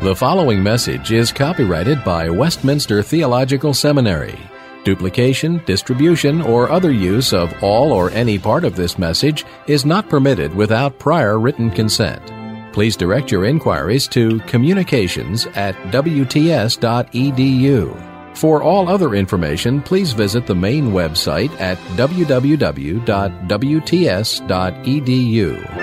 The following message is copyrighted by Westminster Theological Seminary. Duplication, distribution, or other use of all or any part of this message is not permitted without prior written consent. Please direct your inquiries to communications@wts.edu. For all other information, please visit the main website at www.wts.edu.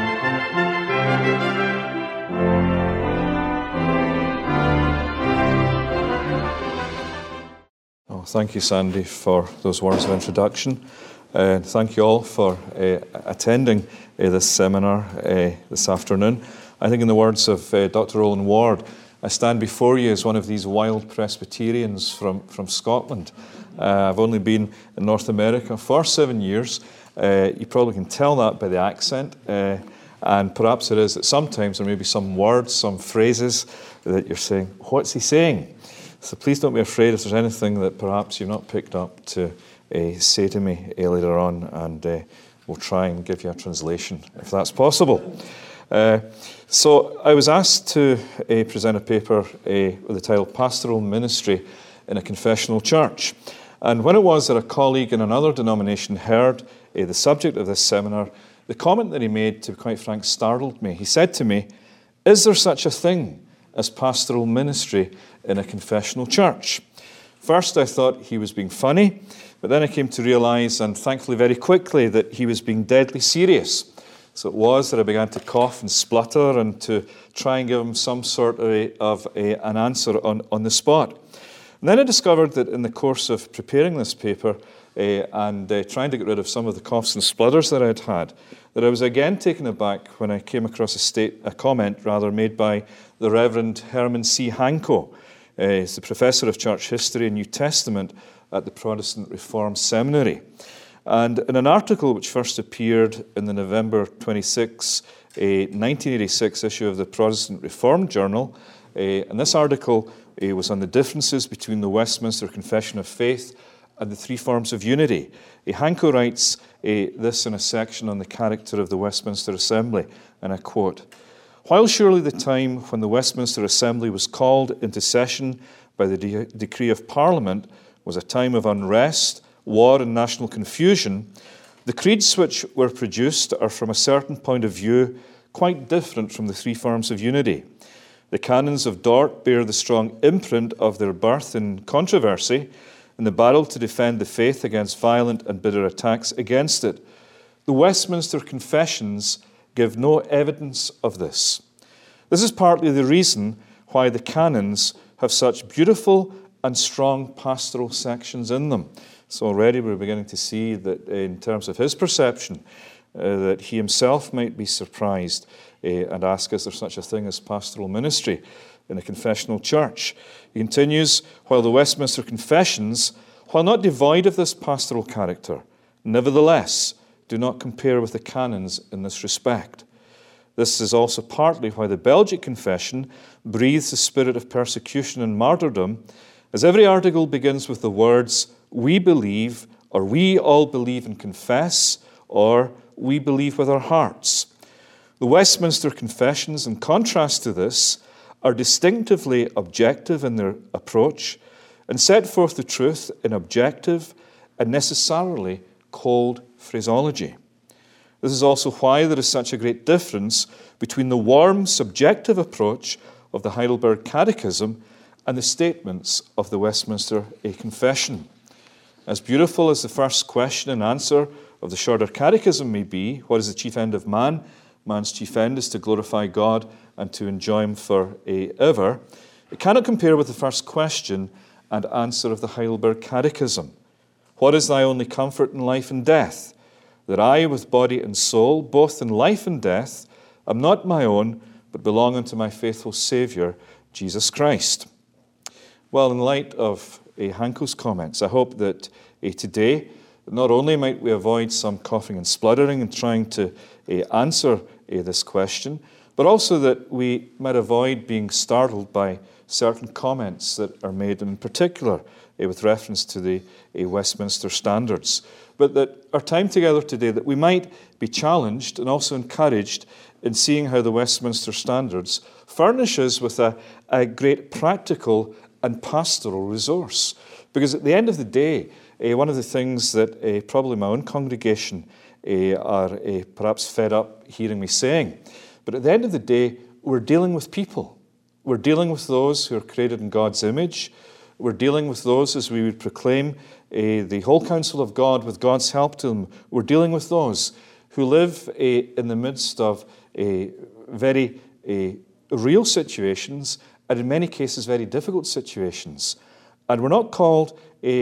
Thank you, Sandy, for those words of introduction. Thank you all for attending this seminar this afternoon. I think in the words of Dr. Roland Ward, I stand before you as one of these wild Presbyterians from Scotland. I've only been in North America for 7 years. You probably can tell that by the accent. And perhaps it is that sometimes there may be some words, some phrases that you're saying, what's he saying? So please don't be afraid if there's anything that perhaps you've not picked up to say to me later on, and we'll try and give you a translation if that's possible. So I was asked to present a paper with the title Pastoral Ministry in a Confessional Church. And when it was that a colleague in another denomination heard the subject of this seminar, the comment that he made, to be quite frank, startled me. He said to me, "Is there such a thing as pastoral ministry in a confessional church?" First, I thought he was being funny, but then I came to realize, and thankfully very quickly, that he was being deadly serious. So it was that I began to cough and splutter and to try and give him some sort of an answer on the spot. And then I discovered that in the course of preparing this paper and trying to get rid of some of the coughs and splutters that I'd had, that I was again taken aback when I came across a comment made by the Reverend Herman C. Hanko. He's the Professor of Church History and New Testament at the Protestant Reformed Seminary. And in an article which first appeared in the November 26, 1986 issue of the Protestant Reformed Journal, and this article was on the differences between the Westminster Confession of Faith and the three forms of unity. Hanko writes this in a section on the character of the Westminster Assembly, and I quote, "While surely the time when the Westminster Assembly was called into session by the decree of Parliament was a time of unrest, war, and national confusion, the creeds which were produced are from a certain point of view quite different from the three forms of unity. The canons of Dort bear the strong imprint of their birth in controversy, in the battle to defend the faith against violent and bitter attacks against it. The Westminster Confessions give no evidence of this. This is partly the reason why the canons have such beautiful and strong pastoral sections in them." So already we're beginning to see that in terms of his perception, that he himself might be surprised and ask, is there such a thing as pastoral ministry in a confessional church? He continues, "While the Westminster Confessions, while not devoid of this pastoral character, nevertheless do not compare with the canons in this respect. This is also partly why the Belgic Confession breathes the spirit of persecution and martyrdom, as every article begins with the words, 'We believe,' or 'We all believe and confess,' or 'We believe with our hearts.' The Westminster Confessions, in contrast to this, are distinctively objective in their approach and set forth the truth in objective and necessarily cold phraseology. This is also why there is such a great difference between the warm, subjective approach of the Heidelberg Catechism and the statements of the Westminster Confession. As beautiful as the first question and answer of the shorter catechism may be, what is the chief end of man? Man's chief end is to glorify God and to enjoy him forever. It cannot compare with the first question and answer of the Heidelberg Catechism. What is thy only comfort in life and death? That I, with body and soul, both in life and death, am not my own, but belong unto my faithful Saviour, Jesus Christ." Well, in light of Hanko's comments, I hope that today, not only might we avoid some coughing and spluttering in trying to answer this question, but also that we might avoid being startled by certain comments that are made, and in particular with reference to the Westminster Standards. But that our time together today, that we might be challenged and also encouraged in seeing how the Westminster Standards furnish us with a great practical and pastoral resource. Because at the end of the day, one of the things that probably my own congregation are perhaps fed up hearing me saying, but at the end of the day, we're dealing with people. We're dealing with those who are created in God's image. We're dealing with those, as we would proclaim, the whole counsel of God with God's help to them. We're dealing with those who live in the midst of very real situations, and in many cases very difficult situations. And we're not called,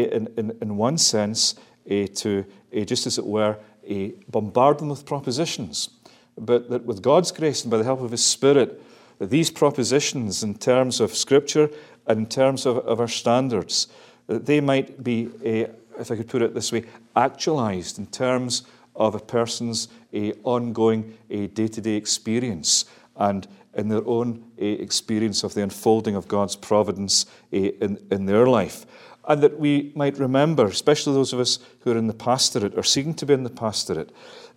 in one sense, to just as it were, bombard them with propositions, but that with God's grace and by the help of His Spirit, that these propositions in terms of Scripture and in terms of our standards, that they might be, if I could put it this way, actualized in terms of a person's ongoing day-to-day experience and in their own experience of the unfolding of God's providence in their life. And that we might remember, especially those of us who are in the pastorate or seeking to be in the pastorate,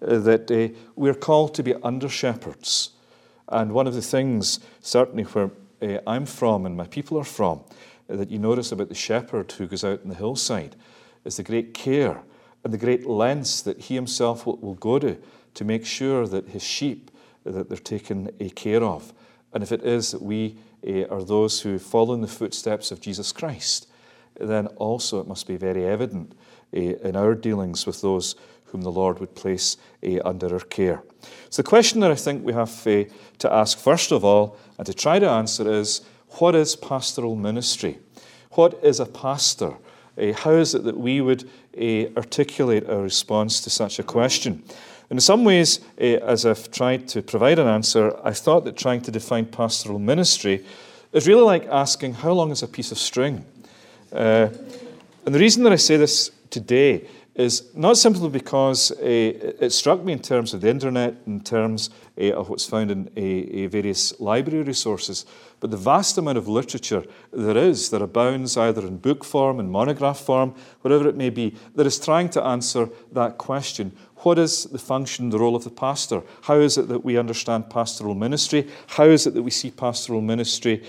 that we're called to be under-shepherds. And one of the things, certainly where I'm from and my people are from, that you notice about the shepherd who goes out on the hillside, is the great care and the great lengths that he himself will go to make sure that his sheep, that they're taken care of. And if it is that we are those who follow in the footsteps of Jesus Christ, then also it must be very evident in our dealings with those whom the Lord would place under our care. So the question that I think we have to ask first of all, and to try to answer, is what is pastoral ministry? What is a pastor? How is it that we would articulate our response to such a question? And in some ways, as I've tried to provide an answer, I thought that trying to define pastoral ministry is really like asking, how long is a piece of string? And the reason that I say this today is not simply because it struck me in terms of the internet, in terms of what's found in various library resources, but the vast amount of literature that abounds either in book form, in monograph form, whatever it may be, that is trying to answer that question. What is the function, the role of the pastor? How is it that we understand pastoral ministry? How is it that we see pastoral ministry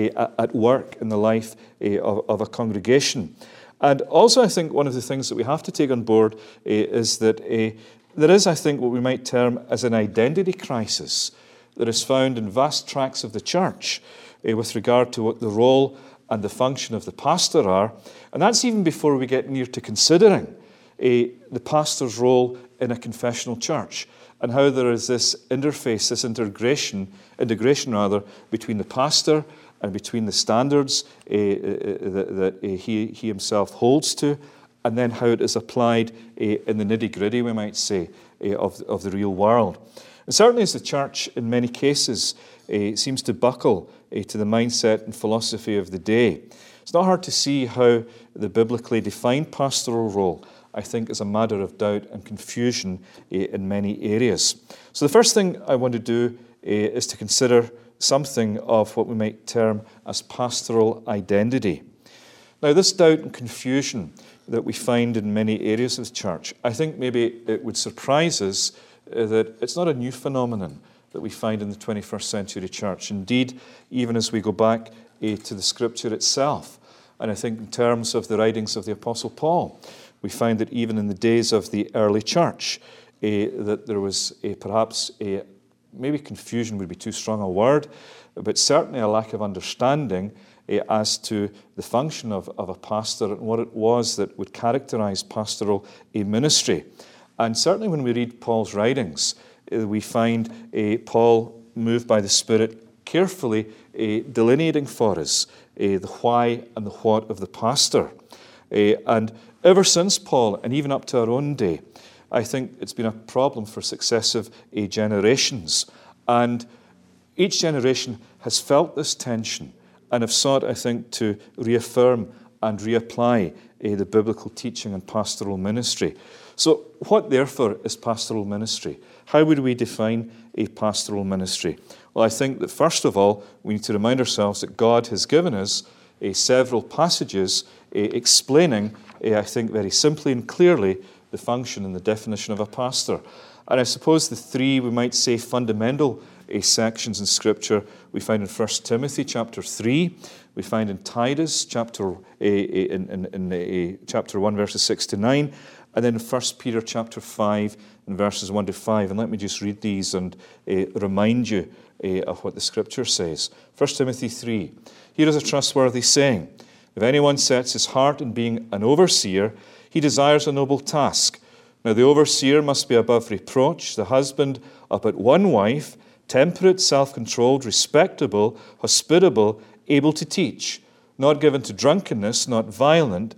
at work in the life of a congregation? And also, I think one of the things that we have to take on board is that there is, I think, what we might term as an identity crisis that is found in vast tracts of the church with regard to what the role and the function of the pastor are. And that's even before we get near to considering the pastor's role in a confessional church and how there is this interface, this integration between the pastor and between the standards that he himself holds to, and then how it is applied in the nitty-gritty, we might say, of the real world. And certainly as the church, in many cases, seems to buckle to the mindset and philosophy of the day, it's not hard to see how the biblically defined pastoral role, I think, is a matter of doubt and confusion in many areas. So the first thing I want to do is to consider something of what we might term as pastoral identity. Now, this doubt and confusion that we find in many areas of the church, I think maybe it would surprise us that it's not a new phenomenon that we find in the 21st century church. Indeed, even as we go back to the Scripture itself, and I think in terms of the writings of the Apostle Paul, we find that even in the days of the early church, that there was perhaps maybe confusion would be too strong a word, but certainly a lack of understanding as to the function of a pastor and what it was that would characterize pastoral ministry. And certainly when we read Paul's writings, we find Paul, moved by the Spirit, carefully delineating for us the why and the what of the pastor. And ever since Paul, and even up to our own day, I think it's been a problem for successive generations. And each generation has felt this tension and have sought, I think, to reaffirm and reapply the biblical teaching and pastoral ministry. So what, therefore, is pastoral ministry? How would we define a pastoral ministry? Well, I think that, first of all, we need to remind ourselves that God has given us several passages explaining, I think, very simply and clearly the function and the definition of a pastor. And I suppose the three, we might say, fundamental sections in Scripture we find in 1 Timothy chapter 3, we find in Titus chapter 1, verses 6 to 9, and then in 1 Peter chapter 5 and verses 1 to 5. And let me just read these and remind you of what the Scripture says. 1 Timothy 3, here is a trustworthy saying, if anyone sets his heart on being an overseer, he desires a noble task. Now the overseer must be above reproach, the husband of but one wife, temperate, self-controlled, respectable, hospitable, able to teach, not given to drunkenness, not violent,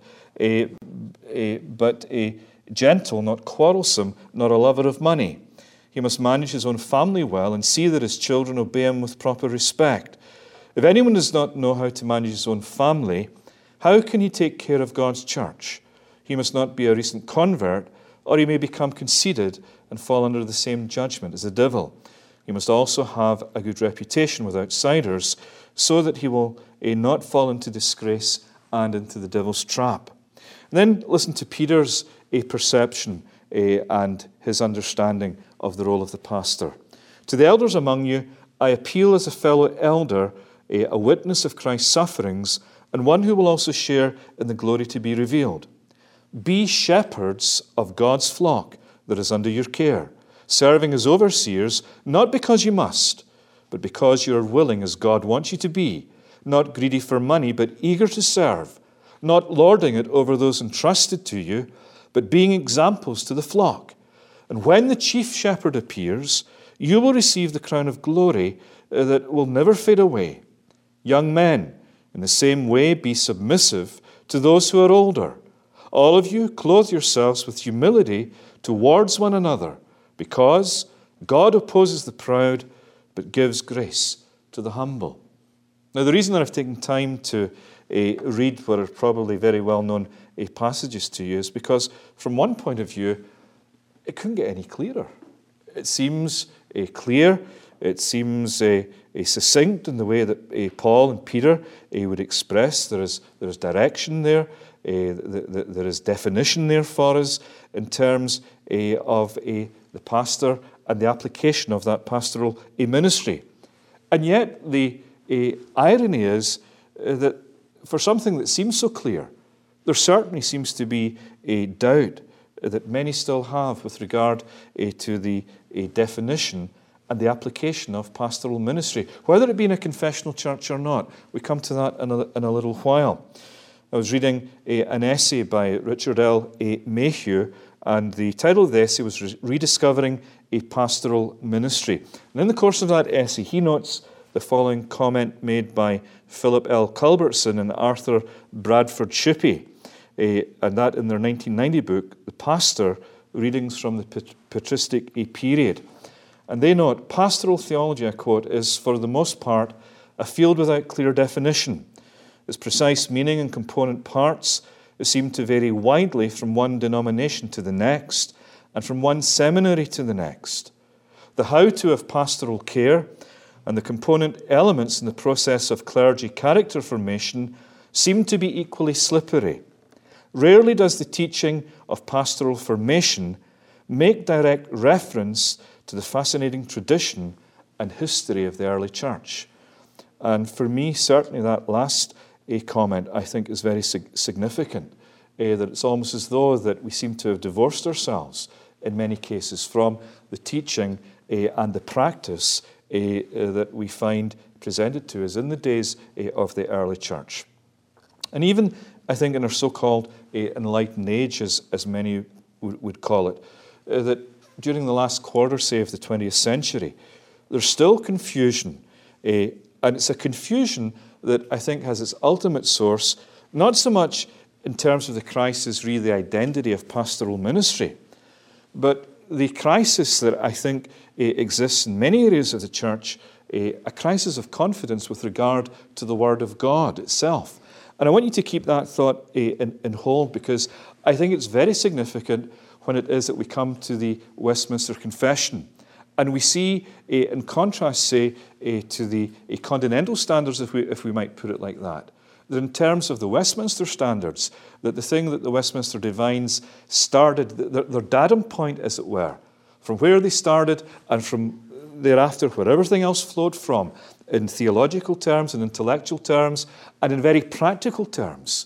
but gentle, not quarrelsome, not a lover of money. He must manage his own family well and see that his children obey him with proper respect. If anyone does not know how to manage his own family, how can he take care of God's church? He must not be a recent convert, or he may become conceited and fall under the same judgment as the devil. He must also have a good reputation with outsiders, so that he will not fall into disgrace and into the devil's trap. And then listen to Peter's perception and his understanding of the role of the pastor. To the elders among you, I appeal as a fellow elder, a witness of Christ's sufferings, and one who will also share in the glory to be revealed. Be shepherds of God's flock that is under your care, serving as overseers, not because you must, but because you are willing as God wants you to be, not greedy for money, but eager to serve, not lording it over those entrusted to you, but being examples to the flock. And when the chief shepherd appears, you will receive the crown of glory that will never fade away. Young men, in the same way, be submissive to those who are older. All of you, clothe yourselves with humility towards one another, because God opposes the proud, but gives grace to the humble. Now, the reason that I've taken time to read what are probably very well-known passages to you is because, from one point of view, it couldn't get any clearer. It seems clear, it seems succinct in the way that Paul and Peter would express. There is direction there, there is definition there for us in terms of the pastor and the application of that pastoral ministry. And yet the irony is that for something that seems so clear, there certainly seems to be a doubt that many still have with regard to the definition and the application of pastoral ministry, whether it be in a confessional church or not. We come to that in a little while. I was reading an essay by Richard L. Mayhew, and the title of the essay was Rediscovering a Pastoral Ministry. And in the course of that essay, he notes the following comment made by Philip L. Culbertson and Arthur Bradford Shippey, and that in their 1990 book, The Pastor, Readings from the Patristic Period. And they note, pastoral theology, I quote, is for the most part a field without clear definition. Its precise meaning and component parts seem to vary widely from one denomination to the next and from one seminary to the next. The how-to of pastoral care and the component elements in the process of clergy character formation seem to be equally slippery. Rarely does the teaching of pastoral formation make direct reference to the fascinating tradition and history of the early church. And for me, certainly that last comment, I think, is very significant, that it's almost as though that we seem to have divorced ourselves in many cases from the teaching and the practice that we find presented to us in the days of the early church. And even, I think, in our so-called enlightened age, as many would call it, that during the last quarter, say, of the 20th century, there's still confusion, and it's a confusion that I think has its ultimate source, not so much in terms of the crisis, really the identity of pastoral ministry, but the crisis that I think exists in many areas of the church, a crisis of confidence with regard to the Word of God itself. And I want you to keep that thought in hold, because I think it's very significant when it is that we come to the Westminster Confession. And we see, in contrast, say, to the continental standards, if we might put it like that in terms of the Westminster standards, that the thing that the Westminster divines started, their datum point, as it were, from where they started and from thereafter where everything else flowed from, in theological terms, in intellectual terms, and in very practical terms,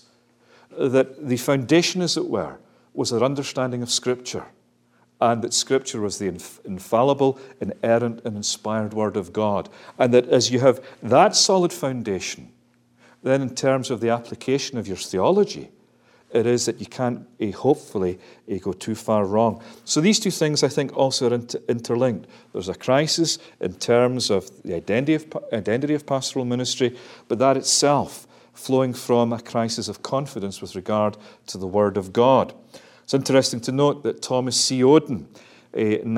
that the foundation, as it were, was their understanding of Scripture, and that Scripture was the infallible, inerrant, and inspired Word of God. And that as you have that solid foundation, then in terms of the application of your theology, it is that you can't hopefully go too far wrong. So these two things, I think, also are interlinked. There's a crisis in terms of the identity of pastoral ministry, but that itself flowing from a crisis of confidence with regard to the Word of God. It's interesting to note that Thomas C. Oden, in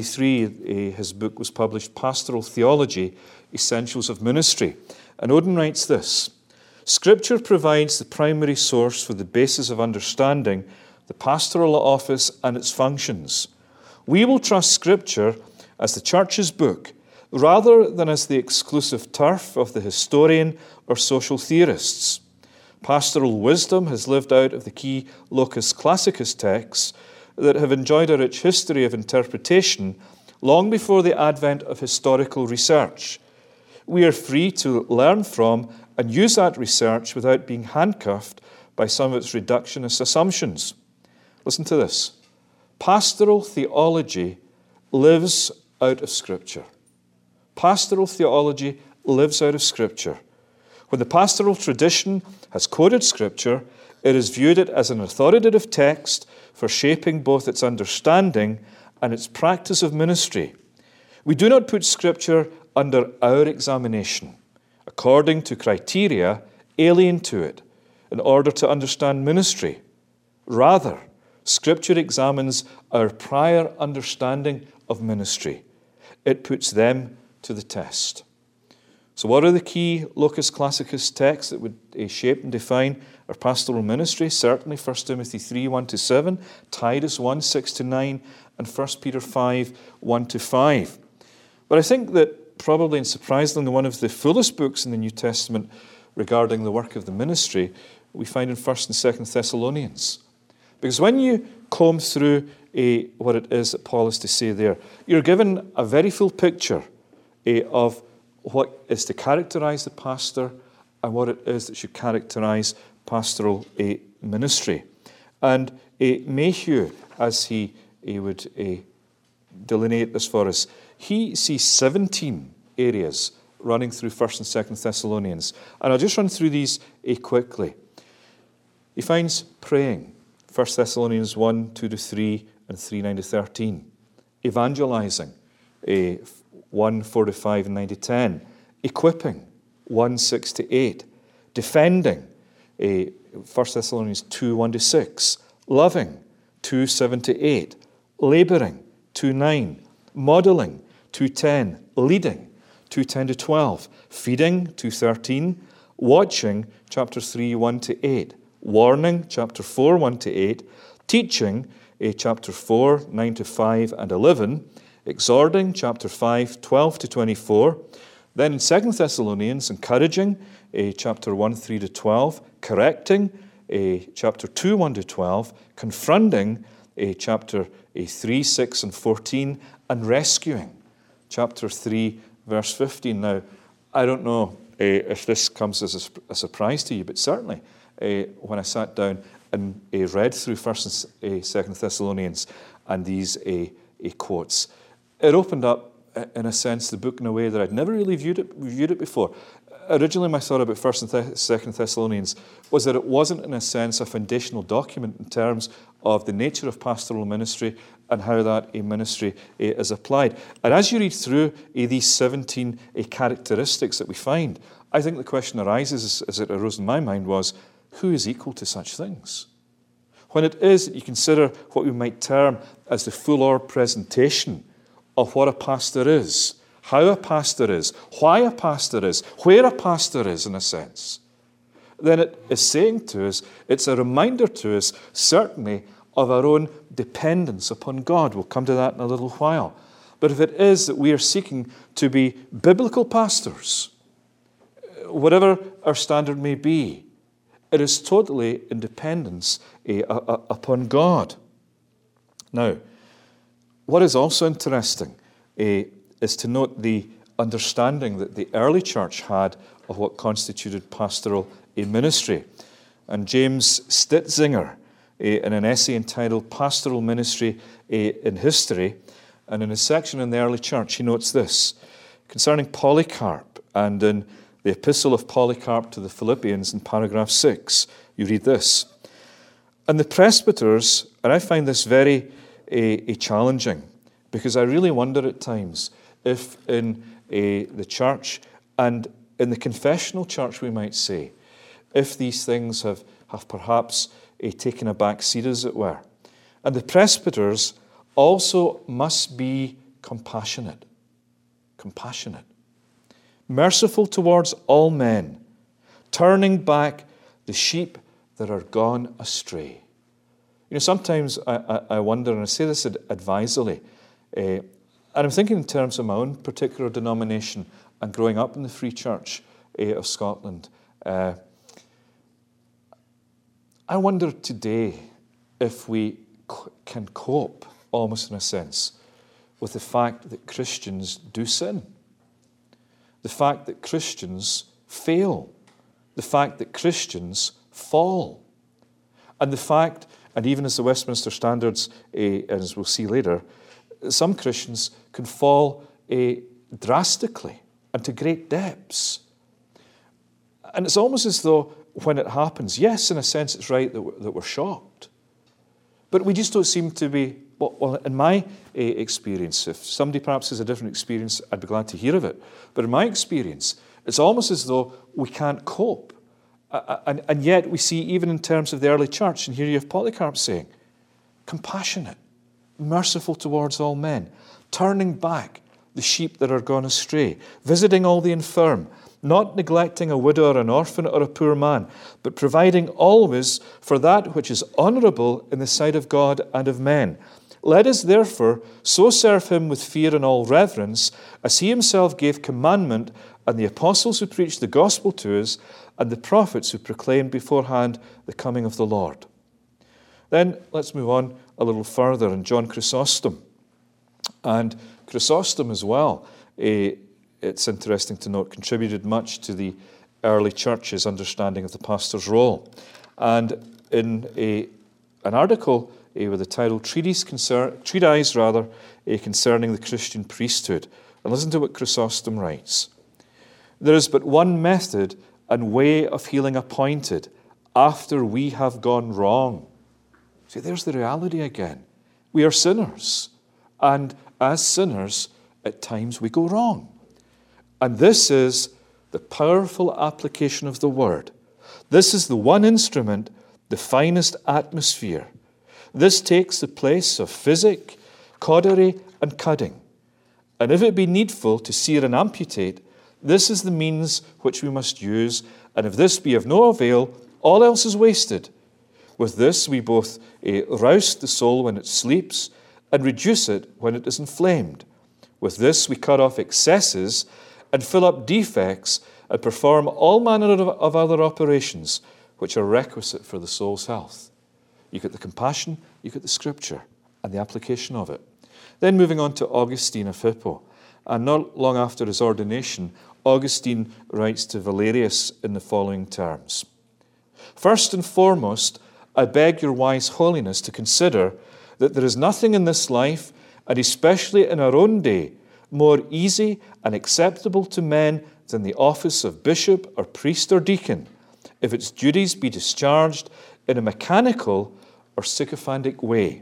1983, his book was published, Pastoral Theology, Essentials of Ministry. And Oden writes this: Scripture provides the primary source for the basis of understanding the pastoral office and its functions. We will trust Scripture as the Church's book rather than as the exclusive turf of the historian or social theorists. Pastoral wisdom has lived out of the key locus classicus texts that have enjoyed a rich history of interpretation long before the advent of historical research. We are free to learn from and use that research without being handcuffed by some of its reductionist assumptions. Listen to this. Pastoral theology lives out of Scripture. Pastoral theology lives out of Scripture. When the pastoral tradition has quoted Scripture, it has viewed it as an authoritative text for shaping both its understanding and its practice of ministry. We do not put Scripture under our examination, according to criteria alien to it, in order to understand ministry. Rather, Scripture examines our prior understanding of ministry. It puts them to the test. So what are the key locus classicus texts that would shape and define our pastoral ministry? Certainly 1 Timothy 3, 1-7, Titus 1, 6-9, and 1 Peter 5, 1-5. But I think that probably and surprisingly one of the fullest books in the New Testament regarding the work of the ministry we find in 1 and 2 Thessalonians. Because when you comb through what it is that Paul is to say there, you're given a very full picture of what is to characterize the pastor and what it is that should characterize pastoral ministry. And Mayhew, as he would delineate this for us, he sees 17 areas running through 1 and 2 Thessalonians. And I'll just run through these quickly. He finds praying, 1 Thessalonians 1, 2-3, and 3, 9-13. Evangelizing, 1, 4-5, and 9-10. Equipping, 1, 6-8. Defending, 1 Thessalonians 2, 1-6. Loving, 2, 7-8. Laboring, 2, 9. Modeling, 2:10, leading, 2:10-12, feeding, 2:13, watching, chapter 3, 1-8, warning, chapter 4, 1-8, teaching, chapter 4, 9-5 and 11, exhorting, chapter 5, 12-24, then in 2 Thessalonians, encouraging, chapter 1, 3-12, correcting, chapter 2, 1-12, confronting, chapter 3, 6 and 14, and rescuing, chapter 3, verse 15. Now, I don't know if this comes as a surprise to you, but certainly when I sat down and read through 1 and 2 Thessalonians and these quotes, it opened up, in a sense, the book in a way that I'd never really viewed it before. Originally, my thought about 1 and 2 Thessalonians was that it wasn't, in a sense, a foundational document in terms of the nature of pastoral ministry and how that ministry is applied. And as you read through these 17 characteristics that we find, I think the question arises, as it arose in my mind, was, who is equal to such things? When it is that you consider what we might term as the full-orb presentation of what a pastor is, how a pastor is, why a pastor is, where a pastor is, in a sense, then it is saying to us, it's a reminder to us, certainly, of our own dependence upon God. We'll come to that in a little while. But if it is that we are seeking to be biblical pastors, whatever our standard may be, it is totally in dependence upon God. Now, what is also interesting is to note the understanding that the early church had of what constituted pastoral ministry. And James Stitzinger, in an essay entitled Pastoral Ministry in History, and in a section in the early church, he notes this concerning Polycarp, and in the Epistle of Polycarp to the Philippians in paragraph 6, you read this. And the presbyters, and I find this very challenging, because I really wonder at times if in the church, and in the confessional church we might say, if these things have perhaps taken a back seat, as it were. And the presbyters also must be compassionate, merciful towards all men, turning back the sheep that are gone astray. You know, sometimes I wonder, and I say this advisedly, and I'm thinking in terms of my own particular denomination and growing up in the Free Church of Scotland. I wonder today if we can cope, almost in a sense, with the fact that Christians do sin, the fact that Christians fail, the fact that Christians fall, and the fact, and even as the Westminster Standards, as we'll see later, some Christians can fall drastically and to great depths. And it's almost as though when it happens, yes, in a sense it's right that we're shocked, but we just don't seem to be, well, in my experience, if somebody perhaps has a different experience, I'd be glad to hear of it, but in my experience, it's almost as though we can't cope. And yet we see, even in terms of the early church, and here you have Polycarp saying, compassionate, merciful towards all men, turning back the sheep that are gone astray, visiting all the infirm, not neglecting a widow or an orphan or a poor man, but providing always for that which is honourable in the sight of God and of men. Let us therefore so serve him with fear and all reverence, as he himself gave commandment, and the apostles who preached the gospel to us, and the prophets who proclaimed beforehand the coming of the Lord. Then let's move on a little further, in John Chrysostom. And Chrysostom as well, it's interesting to note, contributed much to the early church's understanding of the pastor's role. And in an article with the title Treatise concerning the Christian priesthood, and listen to what Chrysostom writes. There is but one method and way of healing appointed after we have gone wrong. See, there's the reality again. We are sinners, and as sinners, at times we go wrong. And this is the powerful application of the word. This is the one instrument, the finest atmosphere. This takes the place of physic, cautery, and cutting. And if it be needful to sear and amputate, this is the means which we must use, and if this be of no avail, all else is wasted. With this we both roust the soul when it sleeps, and reduce it when it is inflamed. With this we cut off excesses, and fill up defects, and perform all manner of other operations which are requisite for the soul's health. You get the compassion, you get the scripture, and the application of it. Then moving on to Augustine of Hippo. And not long after his ordination, Augustine writes to Valerius in the following terms. First and foremost, I beg your wise holiness to consider that there is nothing in this life, and especially in our own day, more easy and acceptable to men than the office of bishop or priest or deacon, if its duties be discharged in a mechanical or sycophantic way.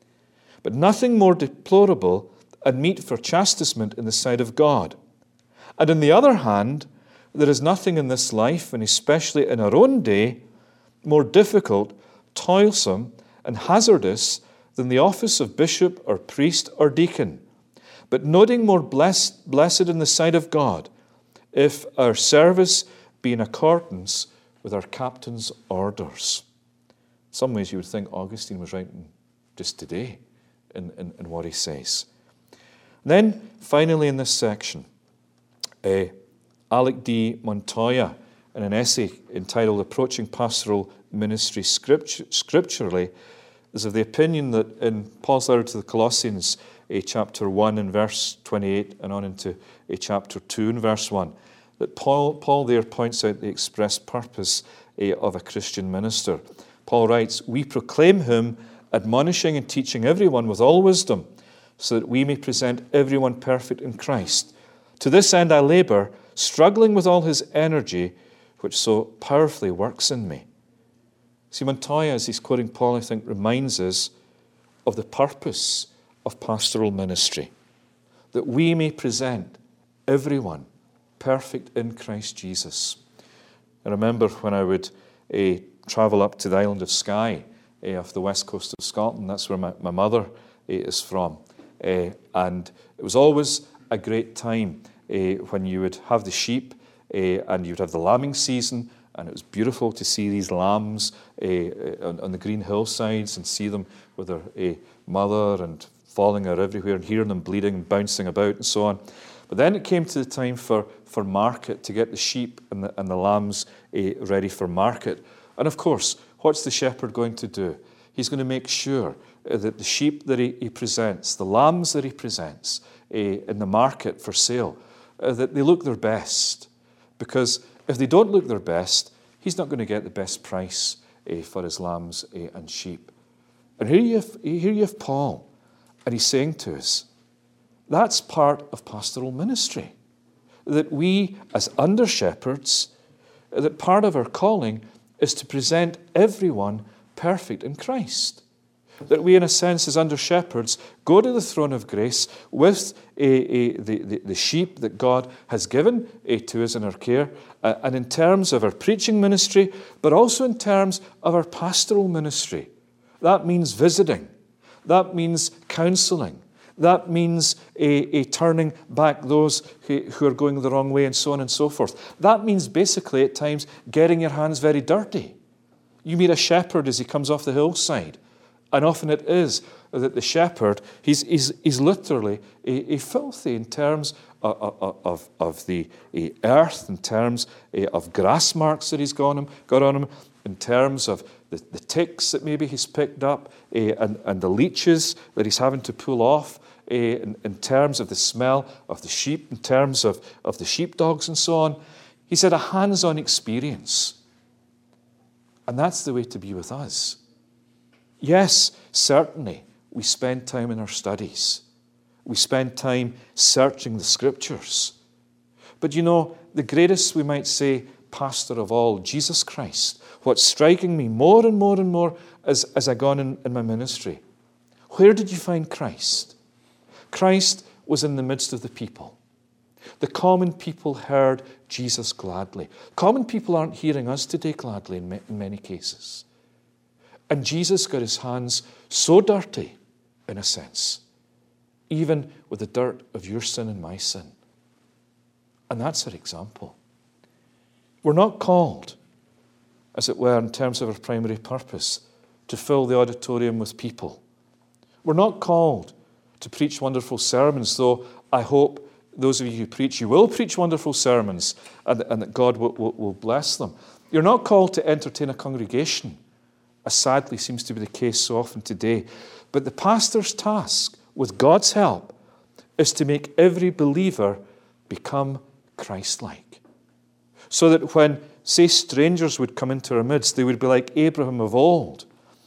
But nothing more deplorable and meet for chastisement in the sight of God. And on the other hand, there is nothing in this life, and especially in our own day, more difficult, toilsome, and hazardous than the office of bishop or priest or deacon, but noting more blessed in the sight of God, if our service be in accordance with our captain's orders. In some ways you would think Augustine was writing just today in what he says. Then, finally in this section, Alec D. Montoya, in an essay entitled Approaching Pastoral Ministry Scripturally, is of the opinion that in Paul's letter to the Colossians, chapter 1 and verse 28, and on into chapter 2 and verse 1, that Paul there points out the express purpose of a Christian minister. Paul writes, "We proclaim him, admonishing and teaching everyone with all wisdom, so that we may present everyone perfect in Christ. To this end I labor, struggling with all his energy, which so powerfully works in me." See, Montoya, as he's quoting Paul, I think, reminds us of the purpose of pastoral ministry, that we may present everyone perfect in Christ Jesus. I remember when I would travel up to the island of Skye, off the west coast of Scotland. That's where my mother is from. And it was always a great time when you would have the sheep and you'd have the lambing season, and it was beautiful to see these lambs on the green hillsides and see them with their mother and falling out everywhere and hearing them bleeding and bouncing about and so on. But then it came to the time for market, to get the sheep and the lambs ready for market. And of course, what's the shepherd going to do? He's going to make sure that the sheep that he presents, the lambs that he presents in the market for sale, that they look their best. Because if they don't look their best, he's not going to get the best price for his lambs and sheep. And here you have Paul, and he's saying to us, that's part of pastoral ministry. That we, as under-shepherds, that part of our calling is to present everyone perfect in Christ. That we, in a sense, as under-shepherds, go to the throne of grace with the sheep that God has given to us in our care, and in terms of our preaching ministry, but also in terms of our pastoral ministry. That means visiting. That means counselling. That means turning back those who are going the wrong way, and so on and so forth. That means basically at times getting your hands very dirty. You meet a shepherd as he comes off the hillside, and often it is that the shepherd, he's literally filthy in terms of the earth, in terms of grass marks that he's got on him, in terms of the ticks that maybe he's picked up, and the leeches that he's having to pull off, in terms of the smell of the sheep, in terms of the sheepdogs and so on. He's had a hands-on experience. And that's the way to be with us. Yes, certainly, we spend time in our studies. We spend time searching the Scriptures. But you know, the greatest, we might say, pastor of all, Jesus Christ, what's striking me more and more and more as I go on in my ministry, where did you find Christ? Christ was in the midst of the people. The common people heard Jesus gladly. Common people aren't hearing us today gladly in many cases. And Jesus got his hands so dirty, in a sense, even with the dirt of your sin and my sin. And that's our example. We're not called, as it were, in terms of our primary purpose, to fill the auditorium with people. We're not called to preach wonderful sermons, though I hope those of you who preach, you will preach wonderful sermons, and that God will bless them. You're not called to entertain a congregation, as sadly seems to be the case so often today. But the pastor's task, with God's help, is to make every believer become Christ-like. So that when, say, strangers would come into our midst, they would be like Abraham of old,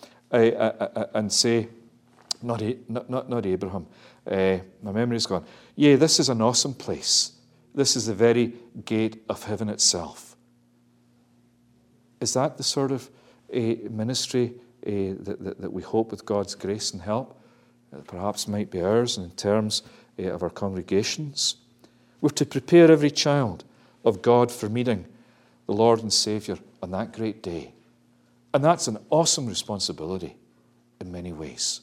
and say, not Abraham, my memory's gone. Yeah, this is an awesome place. This is the very gate of heaven itself. Is that the sort of ministry that we hope with God's grace and help perhaps might be ours in terms of our congregations? We're to prepare every child of God for meeting the Lord and Saviour on that great day. And that's an awesome responsibility in many ways.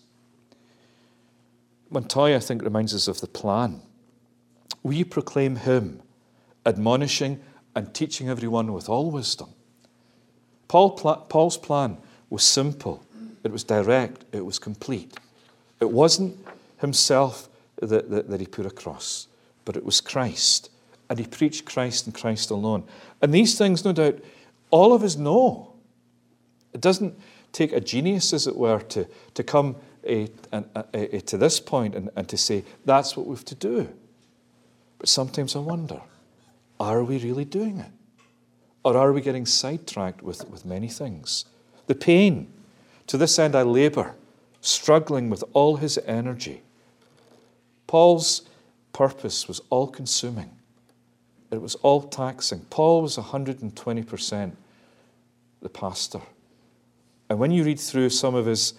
Montoya, I think, reminds us of the plan. We proclaim him, admonishing and teaching everyone with all wisdom. Paul's plan was simple It was direct. It was complete. It wasn't himself that he put across, but it was Christ. And he preached Christ and Christ alone. And these things, no doubt, all of us know. It doesn't take a genius, as it were, to come to this point and to say, that's what we have to do. But sometimes I wonder, are we really doing it? Or are we getting sidetracked with many things? The pain. To this end I labour, struggling with all his energy. Paul's purpose was all-consuming. It was all-taxing. Paul was 120% the pastor. And when you read through some of his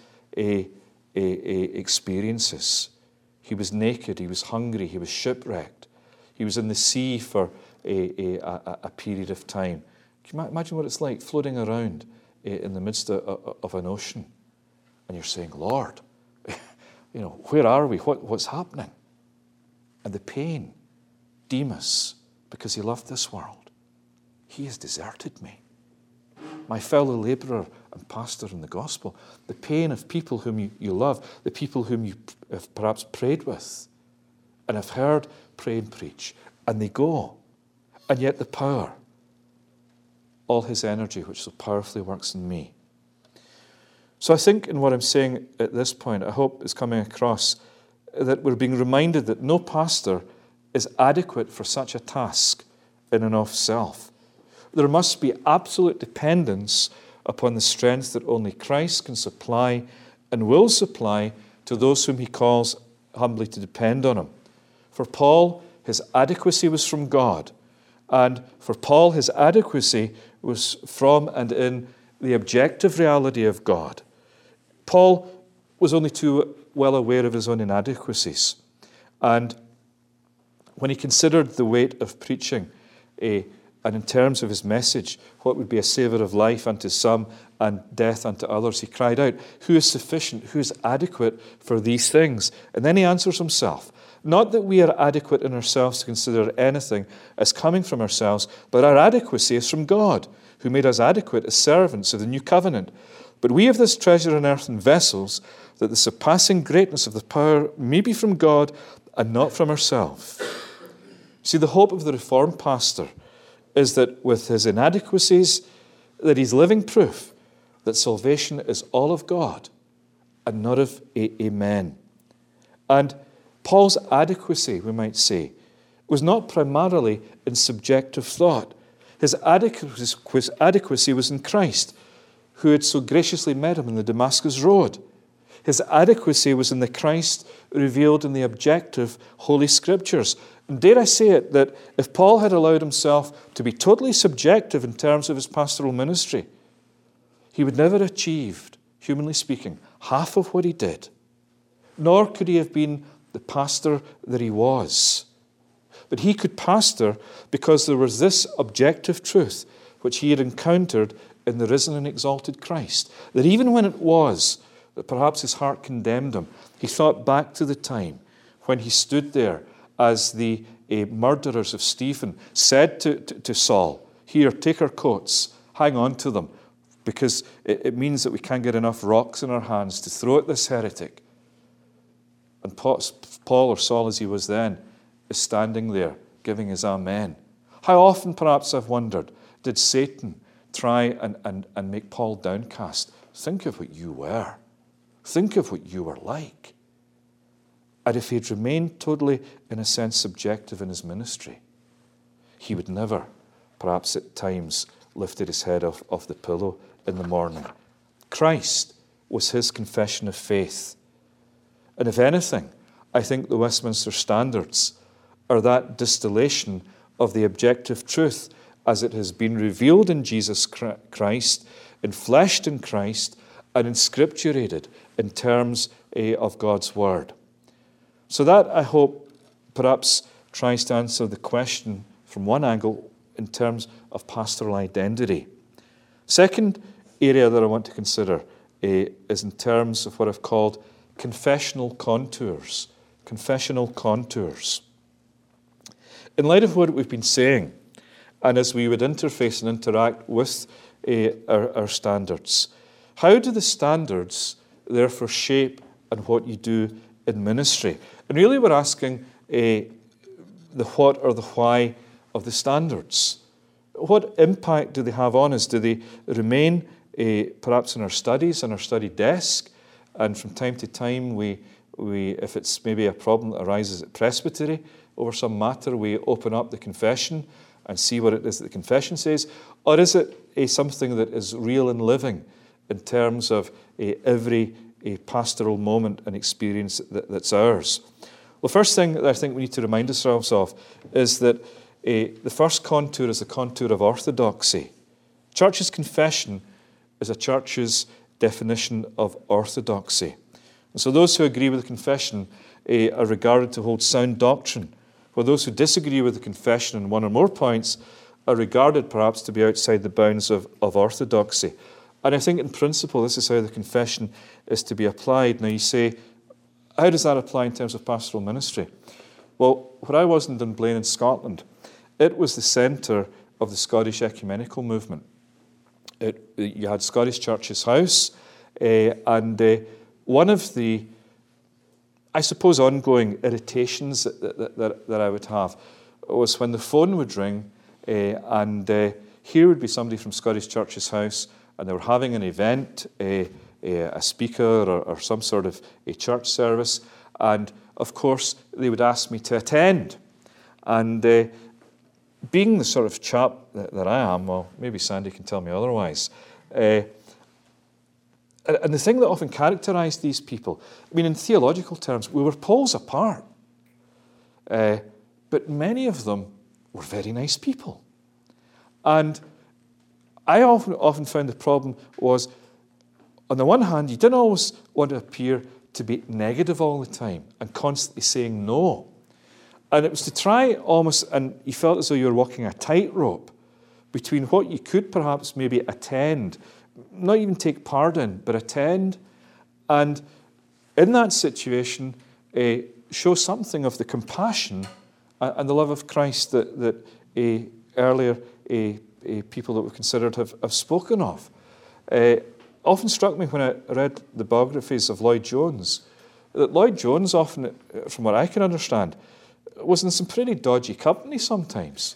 experiences, he was naked, he was hungry, he was shipwrecked. He was in the sea for a period of time. Can you imagine what it's like floating around in the midst of an ocean? And you're saying, Lord, where are we? What's happening? And the pain, Demas, because he loved this world, he has deserted me. My fellow labourer and pastor in the gospel, the pain of people whom you love, the people whom you have perhaps prayed with and have heard pray and preach, and they go. And yet the power, all his energy, which so powerfully works in me. So I think in what I'm saying at this point, I hope is coming across that we're being reminded that no pastor is adequate for such a task in and of self. There must be absolute dependence upon the strength that only Christ can supply and will supply to those whom he calls humbly to depend on him. For Paul, his adequacy was from God. And for Paul, his adequacy was from and in the objective reality of God. Paul was only too well aware of his own inadequacies. And when he considered the weight of preaching, and in terms of his message, what would be a savour of life unto some and death unto others, he cried out, who is sufficient, who is adequate for these things? And then he answers himself, not that we are adequate in ourselves to consider anything as coming from ourselves, but our adequacy is from God, who made us adequate as servants of the new covenant. But we have this treasure in earthen vessels, that the surpassing greatness of the power may be from God and not from ourselves. See, the hope of the Reformed pastor is that with his inadequacies, that he's living proof that salvation is all of God and not of a man. And Paul's adequacy, we might say, was not primarily in subjective thought. His adequacy was in Christ, who had so graciously met him in the Damascus road. His adequacy was in the Christ revealed in the objective Holy Scriptures. And dare I say it, that if Paul had allowed himself to be totally subjective in terms of his pastoral ministry, he would never have achieved, humanly speaking, half of what he did. Nor could he have been the pastor that he was. But he could pastor because there was this objective truth which he had encountered in the risen and exalted Christ. That even when it was that perhaps his heart condemned him, he thought back to the time when he stood there as the murderers of Stephen said to Saul, here, take our coats, hang on to them, because it means that we can't get enough rocks in our hands to throw at this heretic. And Paul, or Saul as he was then, is standing there giving his amen. How often, perhaps I've wondered, did Satan try and make Paul downcast? Think of what you were. Think of what you were like. And if he'd remained totally, in a sense, subjective in his ministry, he would never, perhaps at times, lifted his head off the pillow in the morning. Christ was his confession of faith. And if anything, I think the Westminster Standards are that distillation of the objective truth as it has been revealed in Jesus Christ, enfleshed in Christ, and inscripturated in terms of God's Word. So that, I hope, perhaps tries to answer the question from one angle in terms of pastoral identity. Second area that I want to consider is in terms of what I've called confessional contours. Confessional contours. In light of what we've been saying, and as we would interface and interact with our standards, How do the standards therefore shape and what you do in ministry? And really we're asking the what or the why of the standards. What impact do they have on us? Do they remain perhaps in our studies, on our study desk, and from time to time we if it's maybe a problem that arises at presbytery over some matter, we open up the confession and see what it is that the confession says? Or is it something that is real and living in terms of every pastoral moment and experience that's ours? Well, first thing that I think we need to remind ourselves of is that the first contour is the contour of orthodoxy. Church's confession is a church's definition of orthodoxy. And so those who agree with the confession are regarded to hold sound doctrine, while those who disagree with the confession on one or more points are regarded perhaps to be outside the bounds of orthodoxy. And I think in principle this is how the confession is to be applied. Now you say, how does that apply in terms of pastoral ministry? Well, when I was in Dunblane in Scotland, it was the centre of the Scottish ecumenical movement. You had Scottish Churches House, and one of the, I suppose, ongoing irritations that I would have was when the phone would ring, and here would be somebody from Scottish Churches House, and they were having an event, a speaker or some sort of a church service, and of course they would ask me to attend. And being the sort of chap that I am, well, maybe Sandy can tell me otherwise, and the thing that often characterised these people, I mean, in theological terms, we were poles apart. But many of them were very nice people. And I often found the problem was, on the one hand, you didn't always want to appear to be negative all the time and constantly saying no. And it was to try almost, and you felt as though you were walking a tightrope between what you could perhaps maybe attend, not even take part in, but attend, and in that situation, show something of the compassion and the love of Christ that earlier people that were considered have spoken of. Often struck me when I read the biographies of Lloyd Jones, that Lloyd Jones often, from what I can understand, was in some pretty dodgy company sometimes.